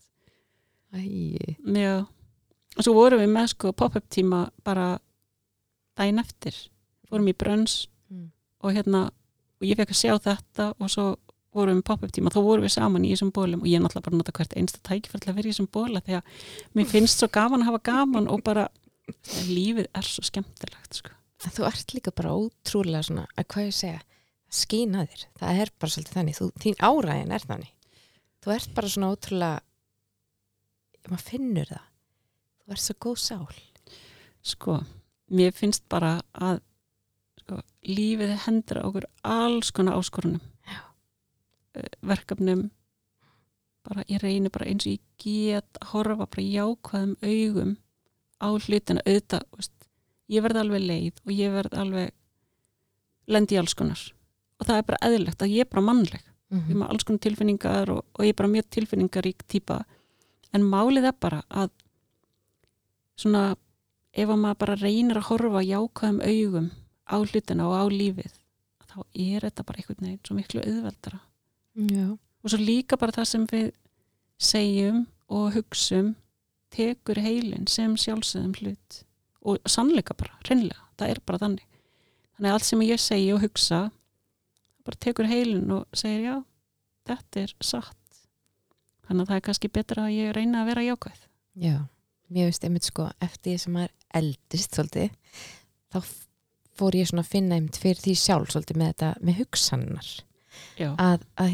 Já og svo vorum við með sko pop-up tíma bara daginn eftir fórum í brönns og ég fekk að sjá þetta og svo vorum við pop-up tíma, þá vorum við saman í þessum bólum og ég náttúrulega bara nota hvert einsta tækifæri til að vera í þessum bóla því að mér finnst svo gaman að hafa gaman og bara lífið er svo skemmtilegt sko. En þú ert líka bara ótrúlega svona, að hvað ég segja, skína þér, það er bara svolítið þannig, þín áræðin er þannig, þú ert bara svona ótrúlega, maður finnur það, þú ert svo góð sál. Sko, mér finnst bara að lífið hendur okkur alls konar áskorunum verkefnum bara ég reynir bara eins og ég get að horfa bara jákvæðum augum á hlutina auðvitað, ég verð alveg leið og ég verð alveg lendi í alls konar og það er bara eðlilegt að ég er bara mannleg ég er með alls konar tilfinningar og ég er bara mjög tilfinningarík típa en málið er bara að svona ef að maður bara reynir að horfa jákvæðum augum á hlutina og á lífið þá er þetta bara einhvern veginn svo miklu auðveldara og svo líka bara það sem við segjum og hugsum tekur heilin sem sjálfsögðum hlut og sannleika bara, hreinlega, það er bara þannig að allt sem ég segi og hugsa bara tekur heilin og segir já, þetta er satt þannig að það er kannski betra að ég reyna að vera jákvæð. Já, mér veist einmitt sko, eftir því sem maður eldist svolítið, þá fór ég svona að finna einmitt fyrir því sjálf svolítið með þetta, með hugsannar að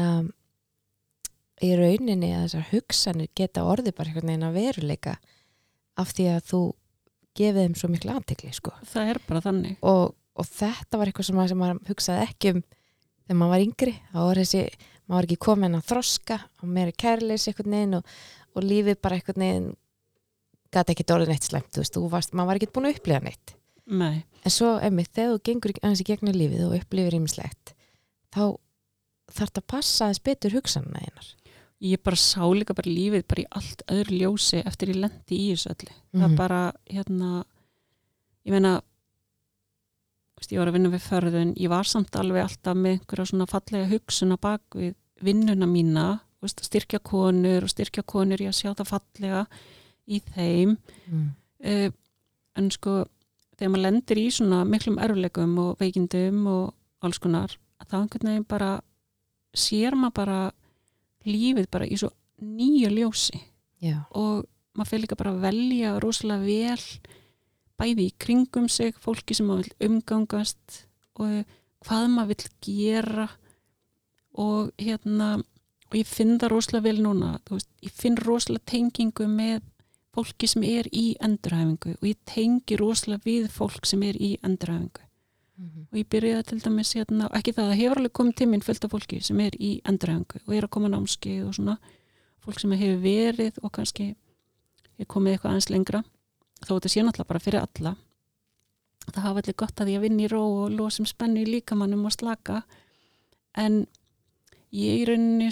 í rauninni að þessar hugsanir geta orðið bara einhvern veginn að veruleika af því að þú gefið þeim svo miklu athygli sko. Það er bara þannig og þetta var eitthvað sem maður hugsaði ekki þegar maður var yngri, þá var maður var ekki komin að þroska og meira kærleys einhvern veginn og lífið bara einhvern veginn gæti ekki orðið neitt slæmt, maður var ekki búin að upplifa neitt. Nei. En svo einmitt, þegar þú gengur aðeins í gegnum lífið og upplifir ýmislegt þá þarf það að passa aðeins betur hugsanina einar. Ég bara sá líka bara lífið bara í allt öðru ljósi eftir ég lendi í þessu öllu. Það bara, ég meina, ég var að vinna við förðun, ég var samt alveg alltaf með einhverja svona fallega hugsun á bak við vinnuna mína, styrkja konur í að sjá það fallega í þeim. En sko, þegar maður lendir í svona miklum erfiðleikum og veikindum og alls konar, að það einhvern veginn bara sér maður bara lífið bara í svo nýju ljósi. Já. Og maður fyrir líka bara að velja rosalega vel bæði í kringum sig, fólki sem maður vill umgangast og hvað maður vill gera og og ég finn það rosalega vel núna, ég finn rosalega tengingu með fólki sem í endurhæfingu og ég tengi rosalega við fólk sem í endurhæfingu. Og ég byrjaði til dæmis ekki það hefur alveg komið til mín fullt af fólki sem í endurhæfingu og að koma námskeið og svona fólk sem hefur verið og kannski komið eitthvað aðeins lengra þó þetta sé náttúrulega bara fyrir alla. Það hafa allir gott að ég vinna í ró og losum spennu í líkamannum og slaka en ég í rauninni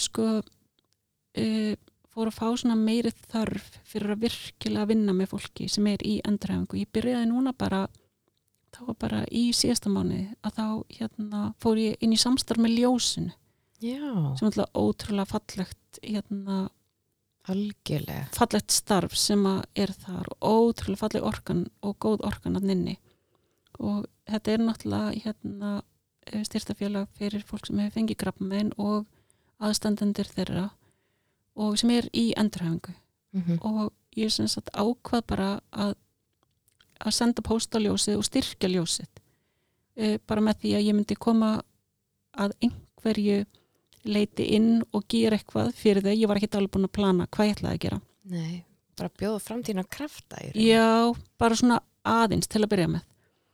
fór að fá svona meiri þörf fyrir að virkilega vinna með fólki sem í endurhæfingu. Ég byrjaði núna bara þá var bara í síðasta mánuði að þá fór ég inn í samstarf með ljósinu. Já. Sem alltaf ótrúlega fallegt algjörlega. Fallegt starf sem þar og ótrúlega falleg orkan og góð orkan að nynni. Og þetta náttúrulega styrktafélag fyrir fólk sem hefur fengið krabbamein og aðstandendur þeirra og sem í endurhæfingu. Og ég sem sagt ákvað bara að senda póstaljósið og styrkja ljósið bara með því að ég myndi koma að einhverju leiti inn og gera eitthvað fyrir þau. Ég var ekki alveg búin að plana hvað ég ætlaði að gera. Nei, bara bjóða framtíðina krafta í raun. Já, bara svona aðeins til að byrja með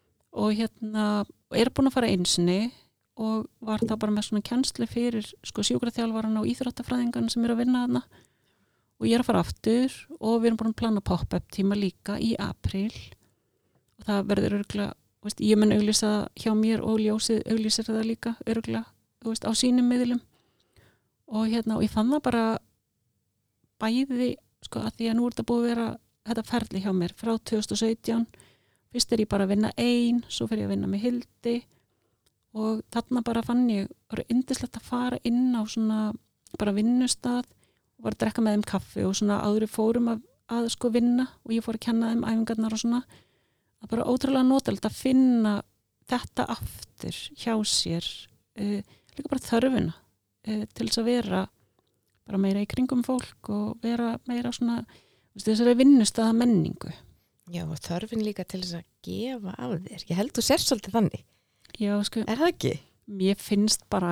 og búin að fara einsinni og var þá bara með svona kennslu fyrir sjúkraþjálfarana og íþróttafræðingarna sem að vinna þarna og ég að fara aftur og við erum búin að plana pop-up tíma líka í apríl og það verður örugglega, ég mun auglýsa hjá mér og ljósið auglýsir það líka örugglega, á sínum miðlum og og ég fann það bara bæði, að því að nú þetta búið að vera þetta ferli hjá mér frá 2017 fyrst ég bara að vinna ein, svo fer ég að vinna með Hildi og þarna bara fann ég bara yndislegt að fara inn á svona bara vinnustað og var að drekka með þeim kaffi og svona áður fórum að vinna og ég fór að kenna þeim æfingarnar og svona að bara ótrúlega notalegt að finna þetta aftur hjá sér líka bara þörfina til þess að vera bara meira í kringum fólk og vera meira svona þessari vinnustaða menningu. Já, og þörfin líka til þess að gefa af þér. Ég held þú sér svolítið þannig. Já, er það ekki? Mér finnst bara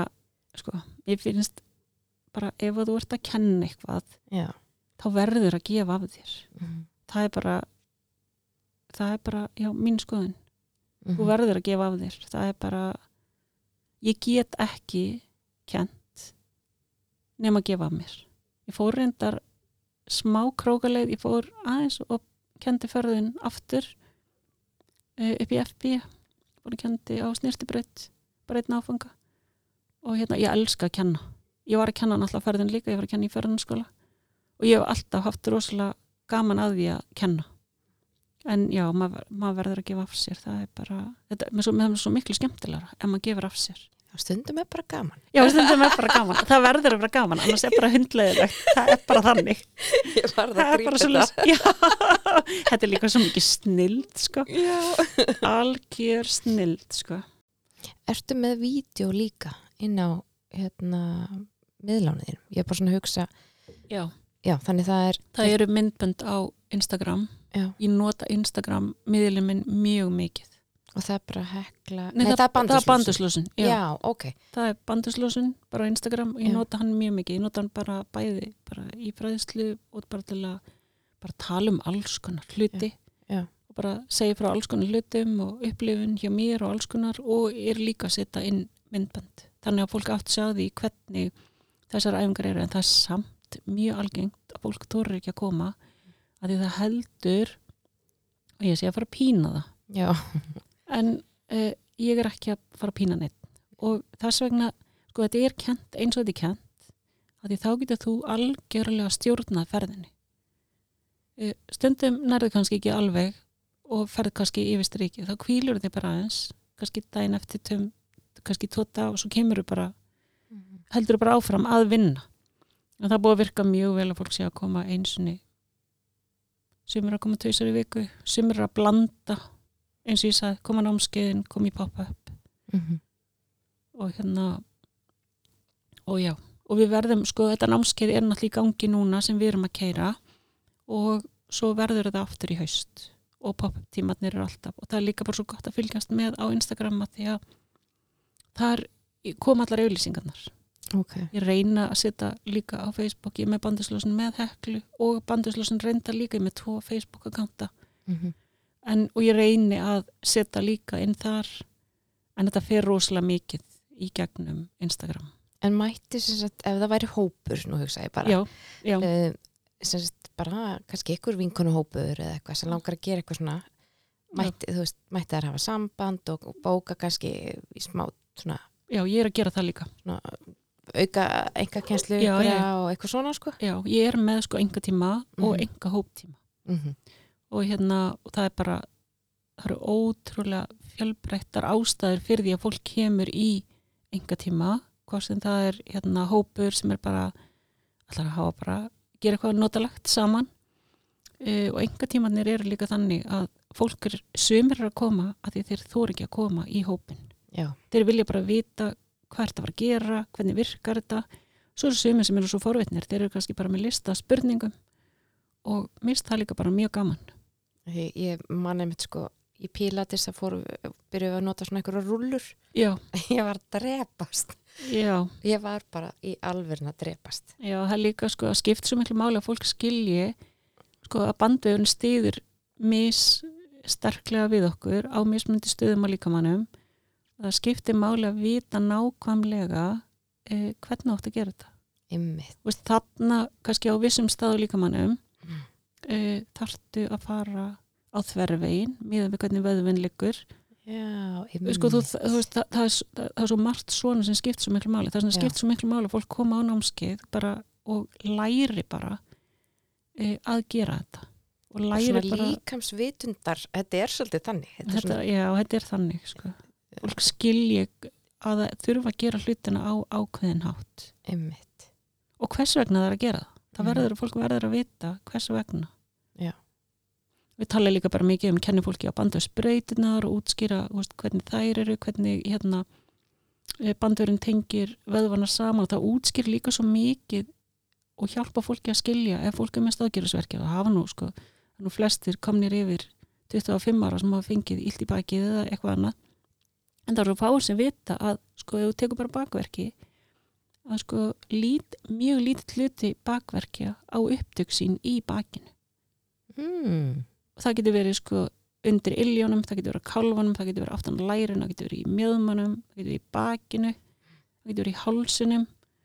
ef þú ert að kenna eitthvað Já. þá verður að gefa af þér. Það er bara mín skoðun. Þú verður að gefa af þér. Það er bara ég get ekki kennt nema að gefa af mér. Ég fór reyndar smá krókaleið, ég fór aðeins og kendi förðun aftur upp í FB og kendi á snirtibraut bara einn áfanga og ég elska að kenna. Ég var að kenna alltaf förðun líka, ég var að kenna í förðunarskóla og ég hef alltaf haft rosalega gaman að því að kenna en já, maður verður að gefa af sér. Það er bara, þetta er svo miklu skemmtilegra ef maður gefur af sér. Stundum bara gaman. Já, stundum bara gaman. Það verður að vera gaman, annars bara hundleiðilegt. Það er bara þannig. Ég varð að grípa þetta. Já, þetta er líka svo mikið snilld, Já. Algjör snilld, Ertu með vídeo líka inn á miðlánuðin? Ég bara svona að hugsa. Já. Já, þannig það eru myndbönd á Instagram. Já. Ég nota Instagram miðlinn minn mjög mikið. Og það bara hekla... Nei, það er bandurslósun. Já, ok. Það er bandurslósun bara á Instagram og ég nota hann mjög mikið. Ég nota hann bara bæði bara í fræðslu og bara til að bara tala alls konar hluti. Já. Og bara segja frá alls konar hlutum og upplifun hjá mér og alls konar og líka að setja inn myndband. Þannig að fólk átt að sjá því hvernig þessar æfingar eru en það er samt mjög algengt að fólk þorir ekki að koma að því það heldur og ég sé að fara að pína það. Já. En ég ekki að fara að pína neitt og þess vegna sko þetta kent eins og þetta kent, að því þá getur þú algjörlega stjórnað ferðinni. Stundum nærðu kannski ekki alveg og ferð kannski yfir strikið, þá hvílur þig bara aðeins, kannski daginn eftir kannski 2 daga og svo kemur þú bara, heldur þú bara áfram að vinna. En það búið að virka mjög vel að fólk sé að koma einsunni, sumir að koma 2 í viku, sumir að blanda, eins og ég sagði, koma námskeiðin, koma í pop-up. Og og já, og við verðum, sko, þetta námskeið náttúrulega í gangi núna sem við erum að keyra og svo verður þetta aftur í haust og pop-up tímarnir alltaf og það líka bara svo gott að fylgjast með á Instagram að því að þar kom allar auglýsingarnar. Okay. Ég reyna að setja líka á Facebook, ég er með Bandurslösun með Heklu og Bandurslösun reynda líka, ég með 2 Facebook-akkánta. Og ég reyni að setja líka inn þar, en þetta fer rosalega mikið í gegnum Instagram. En mætti sem sagt, ef það væri hópur, nú hugsa ég bara, já. Sem sagt, bara kannski ykkur vinkonuhópur eða eitthvað sem langar að gera eitthvað svona, mætti þær hafa samband og bóka kannski í smá svona... Já, ég er að gera það líka. Svona, auka engakennslu og eitthvað svona, sko? Já, ég er með sko engatíma og enga hóptíma. Og og það er bara, það eru ótrúlega fjölbreyttar ástæður fyrir því að fólk kemur í engatíma, hvort sem það er hópur sem er bara, allar að hafa bara, gera eitthvað notalegt saman og engatímanir eru líka þannig að fólk sumir að koma að því þeir þori ekki að koma í hópin. Já. Þeir vilja bara vita hvað þetta var að gera, hvernig virkar þetta. Svo eru sumir sem eru svo forvitnir, þeir eru kannski bara með lista af spurningum og mist það líka bara mjög gaman. Ég man einmitt sko, í Pilates að byrjuðu að nota svona einhverja rúllur. Já. Ég var að drepast. Já. Ég var bara í alvörun að drepast. Já, það er líka sko að skipt svo miklu máli að fólk skilji sko að bandvefun styður sterklega við okkur á mismunandi stöðum á líkamannum. Það skiptir máli að vita nákvæmlega hvernig átt að gera þetta. Einmitt. Þarna kannski á vissum staðu líkamannum þarftu að fara á þvervegin miðað við hvernig vöðvinn liggur. Já, einmitt. Sko, það er svo margt svona sem skiptir svo miklu máli. Það sem skiptir svo miklu máli að fólk koma á námskeið bara og læri bara að gera þetta. Og læri svona bara... líkamsvitundar, þetta er svolítið þannig. Já, þetta er þannig, sko. Fólk skilji að það þurfa að gera hlutina á ákveðin hátt. Einmitt. Og hvers vegna það er að gera það? Það verður að fólk verður að vita hvers vegna. Já. Við tala líka bara mikið kenni fólki á bandvefsbrautirnar og útskýra hvernig þær eru, hvernig bandvefurinn tengir vöðvana saman og það útskýr líka svo mikið og hjálpa fólki að skilja ef fólk með staðgerðisverki. Það hafa nú flestir komnir yfir 25 ára sem hafa fengið illt í bakið eða eitthvað annað. En það eru fáir sem vita að sko ef þú tekur bara bakverki að sko mjög lítið hluti bakverkja á upptök sín í bakinu. Og það getur verið sko undir iljónum, það getur verið á kálfanum, það getur verið aftan á lærinu, það getur verið í mjöðmanum, það getur verið í bakinu, það getur verið í hálsinum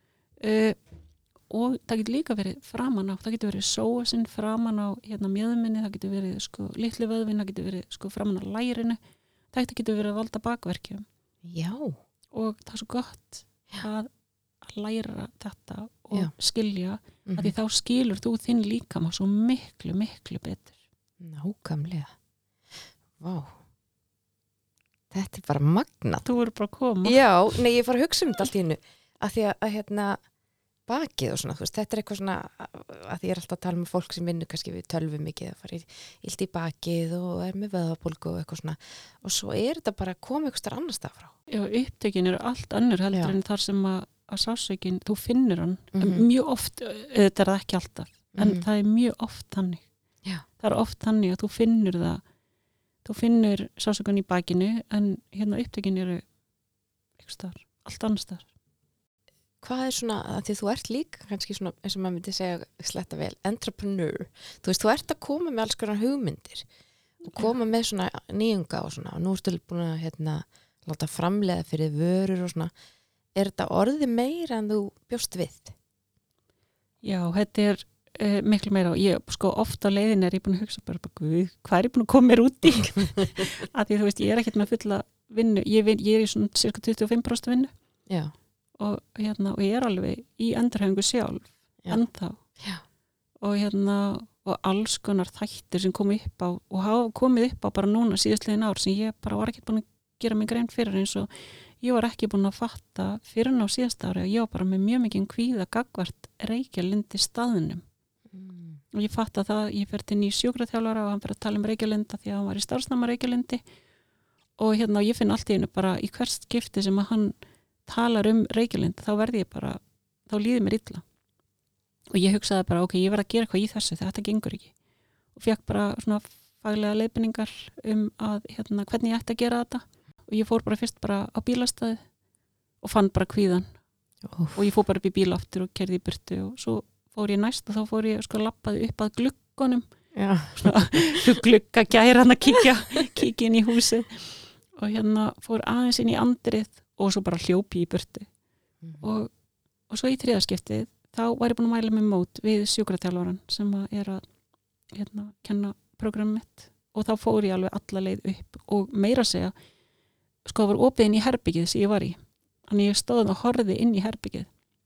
og það getur líka verið framan á, það getur verið sóasinn framan á mjöðminni, það getur verið sko litlu vöðvin, það getur verið sko framan á lærinu. Þetta getur verið að valda bakverkjum. Já. Og það er svo gott að læra þetta og skilja að því þá skilur þú þinn líkama svo miklu, miklu betur. Nákvæmlega. Vá. Þetta er bara magnað. Þú eru bara að koma. Já, nei, ég fór að hugsa þetta allt í hennu. Að því að bakið og svona, þetta er eitthvað svona að því ég er alltaf að tala með fólk sem vinnur kannski við tölvu mikið að fara illt í bakið og er með vöðvabólgu og eitthvað svona og svo er þetta bara að koma eitthvað starf annars stað frá. Já, upptökin eru allt önnur heldur en þar sem að sásökin, þú finnur hann mjög oft, þetta er það ekki alltaf en það er mjög oft þannig. Já. Það er oft þannig að þú finnur sásökan í bakinu en upptökin eru eitthvað starf, allt annars starf. Hvað er svona, að því þú ert líka kannski svona, eins og maður myndi segja sletta vel, entrepreneur. Þú ert að koma með alls konar hugmyndir og koma með svona nýjunga og svona og nú ertu búin að láta framleiða fyrir vörur og svona. Er þetta orðið meira en þú bjóst við? Já, þetta er miklu meira. Ég sko ofta á leiðin er ég búin að hugsa bara Guð, hvað er ég búin að koma mér út í? Að því þú veist, ég er ekkert með fulla vinnu. Ég er í svona cirka 25% vinnu. Já. og og ég alveg í endurhæfingu sjálf ennþá og alls konar þættir sem kom upp á og hafa komið upp á bara núna síðastliðin ár sem ég bara var ekki búin að gera mig grein fyrir eins og ég var ekki búin að fatta fyrir á síðasta ári og ég var bara með mjög mikið kvíða gagnvart Reykjalundi staðnum og ég fatta það, ég fer til nýs sjúkraþjálfara og hann fer að tala Reykjalunda því að hann var í starfsnámi Reykjalundi og ég finn allt í einu bara í hvert skipti sem að hann talar Reykjalund þá verði ég bara, þá líði mér illa og ég hugsaði bara ok, ég verð að gera eitthvað í þessu þegar þetta gengur ekki og fekk bara svona faglega leiðbeiningar að hvernig ég ætti að gera þetta og ég fór bara fyrst bara á bílastæði og fann bara kvíðan og ég fór bara upp í bíl aftur og keyrði í burtu og svo fór ég næst og þá fór ég labbaði upp að gluggunum svona gluggagæran að kíkja inn í húsið og fór aðeins inn í andrið og svo bara hljópi í burtu og svo í þriðaskiptið þá var ég búin að mæla mig mót við sjúkraþjálfaran sem að kenna prógrammið mitt og þá fór ég alveg alla leið upp og meira að segja það var opið inn í herbyggið sem ég var í þannig ég stóð og horfði inn í herbyggið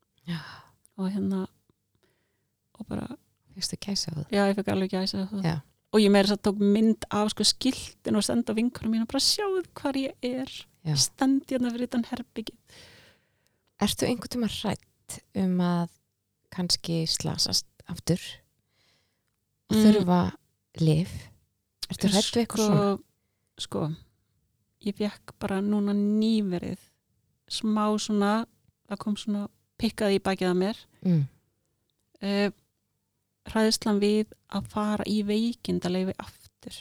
og bara Fyrstu gæsa það? Já, ég fekk alveg gæsa það og ég meira þess að tók mynd af skiltin og senda vinkunum mína bara sjáðu hvar ég er stend hérna fyrir utan herbyggið. Ertu einhvern tíma hrædd að kannski slasast aftur og þurfa lyf? Ertu hrædd við eitthvað svona? Ég fekk bara núna nýverið smá svona, það kom svona pikkaði í bakið að mér hræðslan við að fara í veikindaleyfi aftur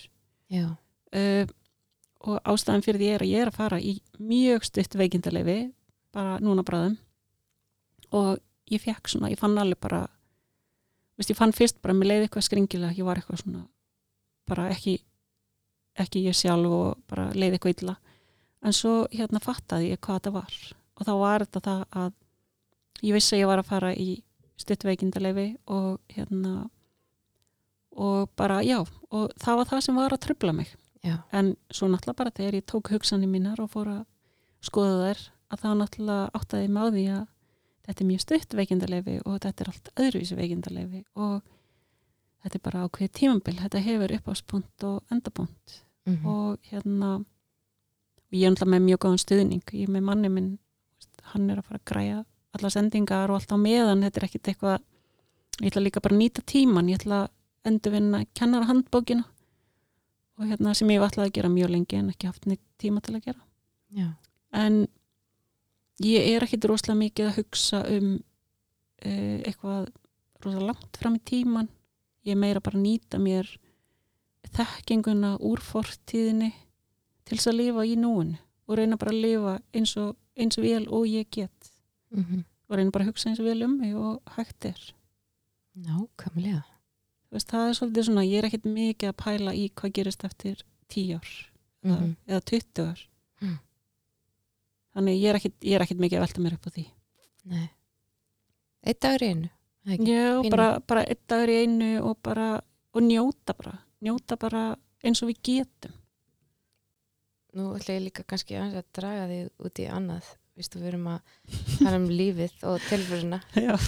og ástæðan fyrir því að ég er að fara í mjög stutt veikindaleyfi bara núna bráðum og ég fekk svona, ég fann alveg bara ég fann fyrst bara mér leið eitthvað skringilega, ég var eitthvað svona bara ekki ég sjálf og bara leið eitthvað illa en svo fattaði ég hvað þetta var og þá var þetta það að ég vissi að ég var að fara í stuttveikindaleyfi og og bara og það var það sem var að trufla mig en svo náttúrulega bara þegar ég tók hugsanir mínar og fór að skoða þær að þá náttúrulega áttaði mig á því að þetta er mjög stuttveikindaleyfi og þetta er allt öðruvísi veikindaleyfi og þetta er bara ákveðið tímabil, þetta hefur upphafspunkt og endapúnt og og ég er náttúrulega með mjög góðan stuðning, ég með manni minn hann er að fara að græja alla sendingar og allt á meðan, þetta er ekkit eitthvað ég ætla líka bara að nýta tíman, ég ætla að endurvinna kennara handbókina og sem ég ætlaði að gera mjög lengi en ekki haft neitt tíma til að gera en ég er ekkit rosalega mikið að hugsa eitthvað rosalega langt fram í tíman ég meira bara að nýta mér þekkinguna úr fortíðinni til þess að lifa í núinu og reyna bara að lifa eins vel og ég get og reyna bara að hugsa eins vel mig og hægt er Nákvæmlega það er svolítið svona, ég er ekkit mikið að pæla í hvað gerist eftir 10 ár eða 20 ár þannig ég er ekkit mikið að velta mér upp á því Nei Einn dagur í einu Já, bara einn dagur í einu og njóta bara eins og við getum Nú ætla ég líka kannski að draga þig út í annað Vistu, við erum að tala lífið og tilveruna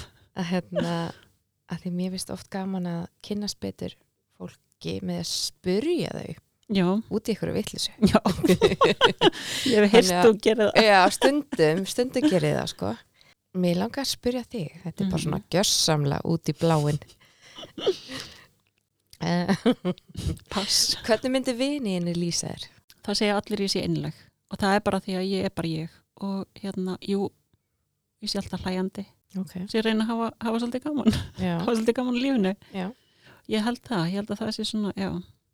að því mér finnst oft gaman að kynnast betur fólki með að spyrja þau út í ykkur vitleysu Já, ég hef heyrt og gerði það Já, stundum gerði það sko Mér langar að spyrja þig þetta er bara svona gjörsamlega út í bláin Pass Hvernig myndi viniðinni lýsa þér? Það segja allir ég sé einlæg og það er bara því að ég er bara ég og ég sé alltaf hlæjandi svo ég reyna að hafa svolítið gaman hafa svolítið gaman í lífinu ég held að það sé svona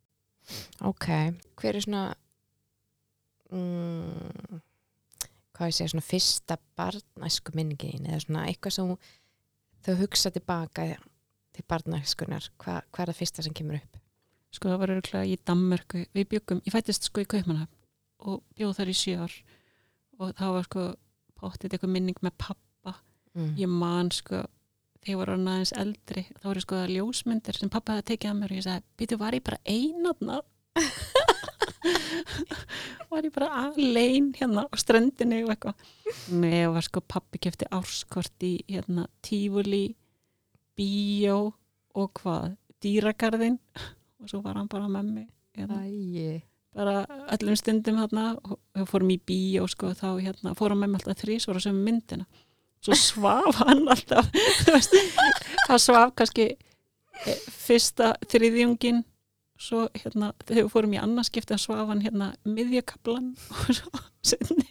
Hver er svona hvað ég segja svona fyrsta barnæsku minningin eða svona eitthvað sem þau hugsa tilbaka til barnæskunar hvað er það fyrsta sem kemur upp? Sko það var örugglega í Danmörku við byggum, ég fættist sko í Kaupmannahöfn og bjóð þar í 7 ár og það var sko pottið eitthvað minning með pappa ég man sko þegar ég var aðeins eldri þá voru sko það ljósmyndir sem pappa hafði tekið að mér og ég sagði, býtu var ég bara einarna var ég bara alein hérna á ströndinni og eitthvað. Nei, og var sko pabbi kefti árskort í hérna Tivoli, bíó og hvað, dýragarðinn og svo var hann bara með mig hérna. Bara öllum stundum hérna og við fórum í bíó sko þá hérna fórum með mig alltaf 3 svara sem myndina. Svo svaf hann alltaf, þú veist, hann svaf kannski fyrsta þriðjungin, svo hérna þegar við fórum í annarskipti svaf hann hérna miðjakablan og svo senni.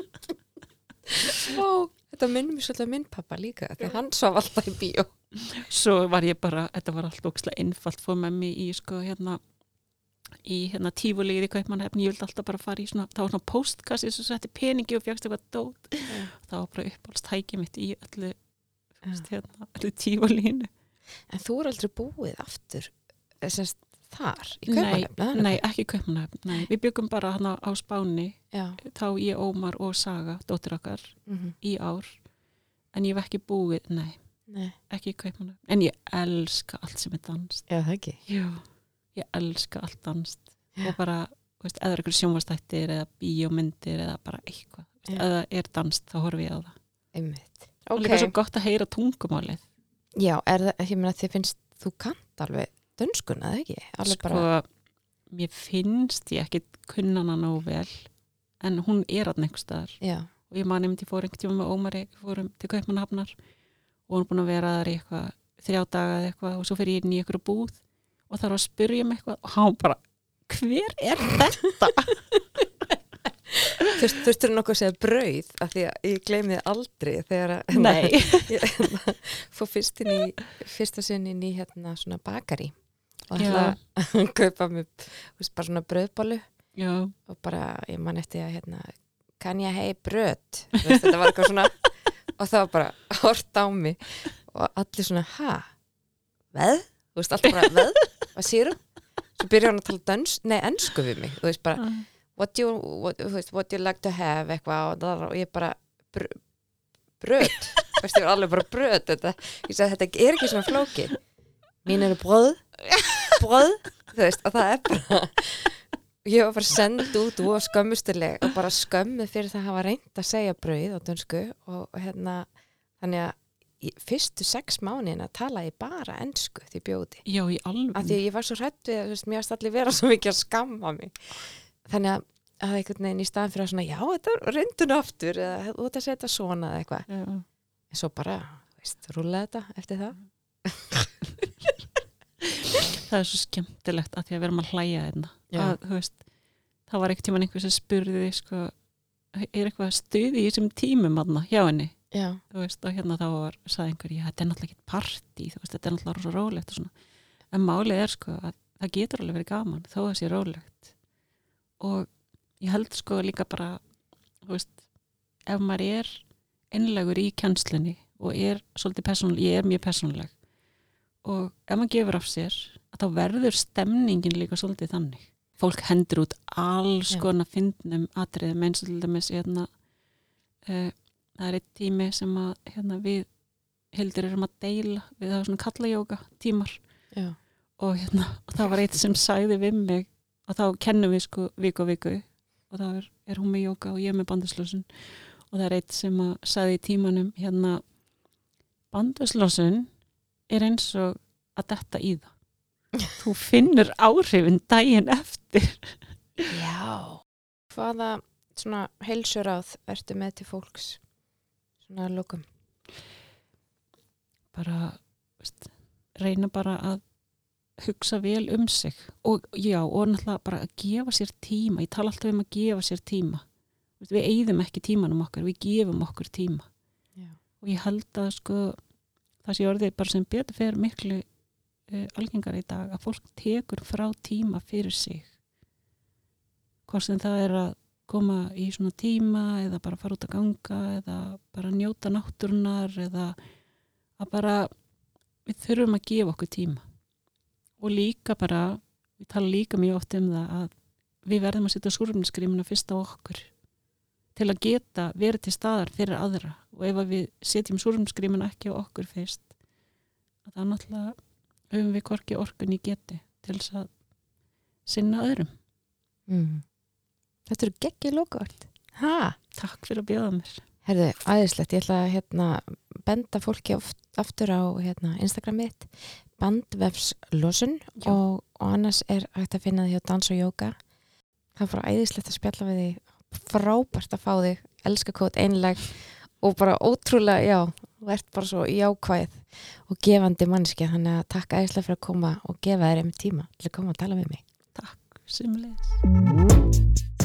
Þetta minnum mér svolítið minn pappa líka, þegar hann svaf alltaf í bíó. Svo var ég bara, þetta var alltaf ógeðslega einfalt, fór með mig í sko hérna Tivoli í Kaupmannahöfn, ég vildi alltaf bara fara í svona, það var svona postkassi sem setti peningi og fjagst eitthvað dót. Það var bara uppáhaldstækið mitt í öllu Tivolínu. En þú er aldrei búið aftur semst þar í Kaupmannahöfn? Nei, ekki í Kaupmannahöfn. Nei, við byggum bara hana á Spáni, þá ég, Ómar og Saga, dóttir okkar, í ár. En ég hef ekki búið, nei, ekki í Kaupmannahöfn. En ég elska allt sem er danst. Já, það ekki? Já. Ég elska allt danst og bara, veist, eða eitthvað sjónvarstættir eða bíómyndir eða bara eitthvað, veist, eða er danst þá horfi ég á það. Einmitt. Og líka svo gott að heyra tungumálið. Já, ég meina þið finnst þú kannt alveg dönskuna, eða ekki? Alveg sko, mér finnst ég ekki kunna hana nógu vel en hún er að einhvers staðar. Já. Og ég man ég fór einhvern tíma með Ómari, fórum til Kaupmannahafnar og hún er búin að vera þar í eitthvað 3 daga eða eitthvað og svo fer ég inn í einhverju búð og þarf að spyrja mig eitthvað og hann bara, hver er þetta? Þurftur nokkuð að segja brauð af því að ég gleymi þið aldrei þegar ég fór fyrsta sinn inn í hérna svona bakari og ætla að kaupa mig bara svona brauðbollu og bara, ég man eftir að hérna, kann ég hei bröð? Þetta var eitthvað svona og það var bara hort á mig og allir svona, veð? Þú veist, alltaf bara, hvað sýrum? Svo byrja hann að tala ensku við mig. Þú veist bara, what do you like to have? Eitthvað og ég bara, bröð. Þú veist, ég var alveg bara bröð þetta. Ég sagði, þetta er ekki svona flókið. Mín eru bröð. Þú veist, og það er bara, ég var bara send út og skömmustileg og bara skömmuð fyrir það að hafa reynt að segja bröð á dönsku og hérna, þannig að fyrstu 6 mánuðina talaði ég bara ensku því bjóði. Já, í alveg. Af því ég var svo hrædd við að mér varst allir vera svo mikið að skamma mig. Þannig að einhvern veginn í staðan fyrir að svona, já, þetta er reyndun aftur eða þú ert að setja svona eða eitthvað. En svo bara, veist, rúlla þetta eftir það. Það er svo skemmtilegt að því að vera að hlæja hérna. Að, þú veist, það var einhvern tímann einhver sem spurði sko, er eitthvað stuð í þessum tímum aðna hjá henni? Já. Þú veist, og hérna þá sagði einhver, þetta er náttúrulega ekki partí, þú veist, þetta er náttúrulega svo rólegt og svona. En málið er sko að það getur alveg verið gaman þó að það sé rólegt. Og ég held sko líka bara, þú veist, ef maður er einlægur í kennslunni og er svolítið persónuleg, ég er mjög persónuleg og ef maður gefur af sér að þá verður stemningin líka svolítið þannig. Fólk hendur út alls konar fyndnum atriðum eins og til dæmis hérna það er einn tími sem að hérna, við Hildur erum að deila við það svona kallajóga tímar og hérna og það var eitt sem sagði við mig og þá kennum við sko viku og þá er hún með jóga og ég með bandaslösun og það er eitt sem að sagði í tímanum hérna bandaslösun er eins og að detta í það. Þú finnur áhrifin daginn eftir. Já. Hvaða svona heilsuráð ertu með til fólks? Svona lokum. Bara, veist, reyna bara að hugsa vel sig og já, og náttúrulega bara að gefa sér tíma. Ég tala alltaf að gefa sér tíma. Við eyðum ekki tímanum okkar, við gefum okkur tíma. Já. Og ég held að sko, það sé orðið bara sem betur fer miklu algengar í dag að fólk tekur frá tíma fyrir sig. Hvort sem það er að koma í svona tíma eða bara fara út að ganga eða bara njóta náttúrunar eða að bara við þurfum að gefa okkur tíma og líka bara við tala líka mjög oft það að við verðum að setja súrefnisskrimuna fyrst á okkur til að geta verið til staðar fyrir aðra og ef við setjum súrefnisskrimuna ekki á okkur fyrst að það náttúrulega höfum við hvorki orkunni geti til þess að sinna öðrum. Þetta eru geggjur lokaord. Takk fyrir að bjóða mér. Herðu, æðislegt, ég ætla að benda fólki aftur á Instagram mitt, bandvefslosun og annars hægt að finna því á dans og jóga. Það var æðislegt að spjalla við því, frábært að fá þig, elska hvað einlæg og bara ótrúlega, þú ert bara svo jákvæð og gefandi manneskja, þannig að takk æðislega fyrir að koma og gefa þér tíma til að koma og tala við mig. Takk, sömuleiðis.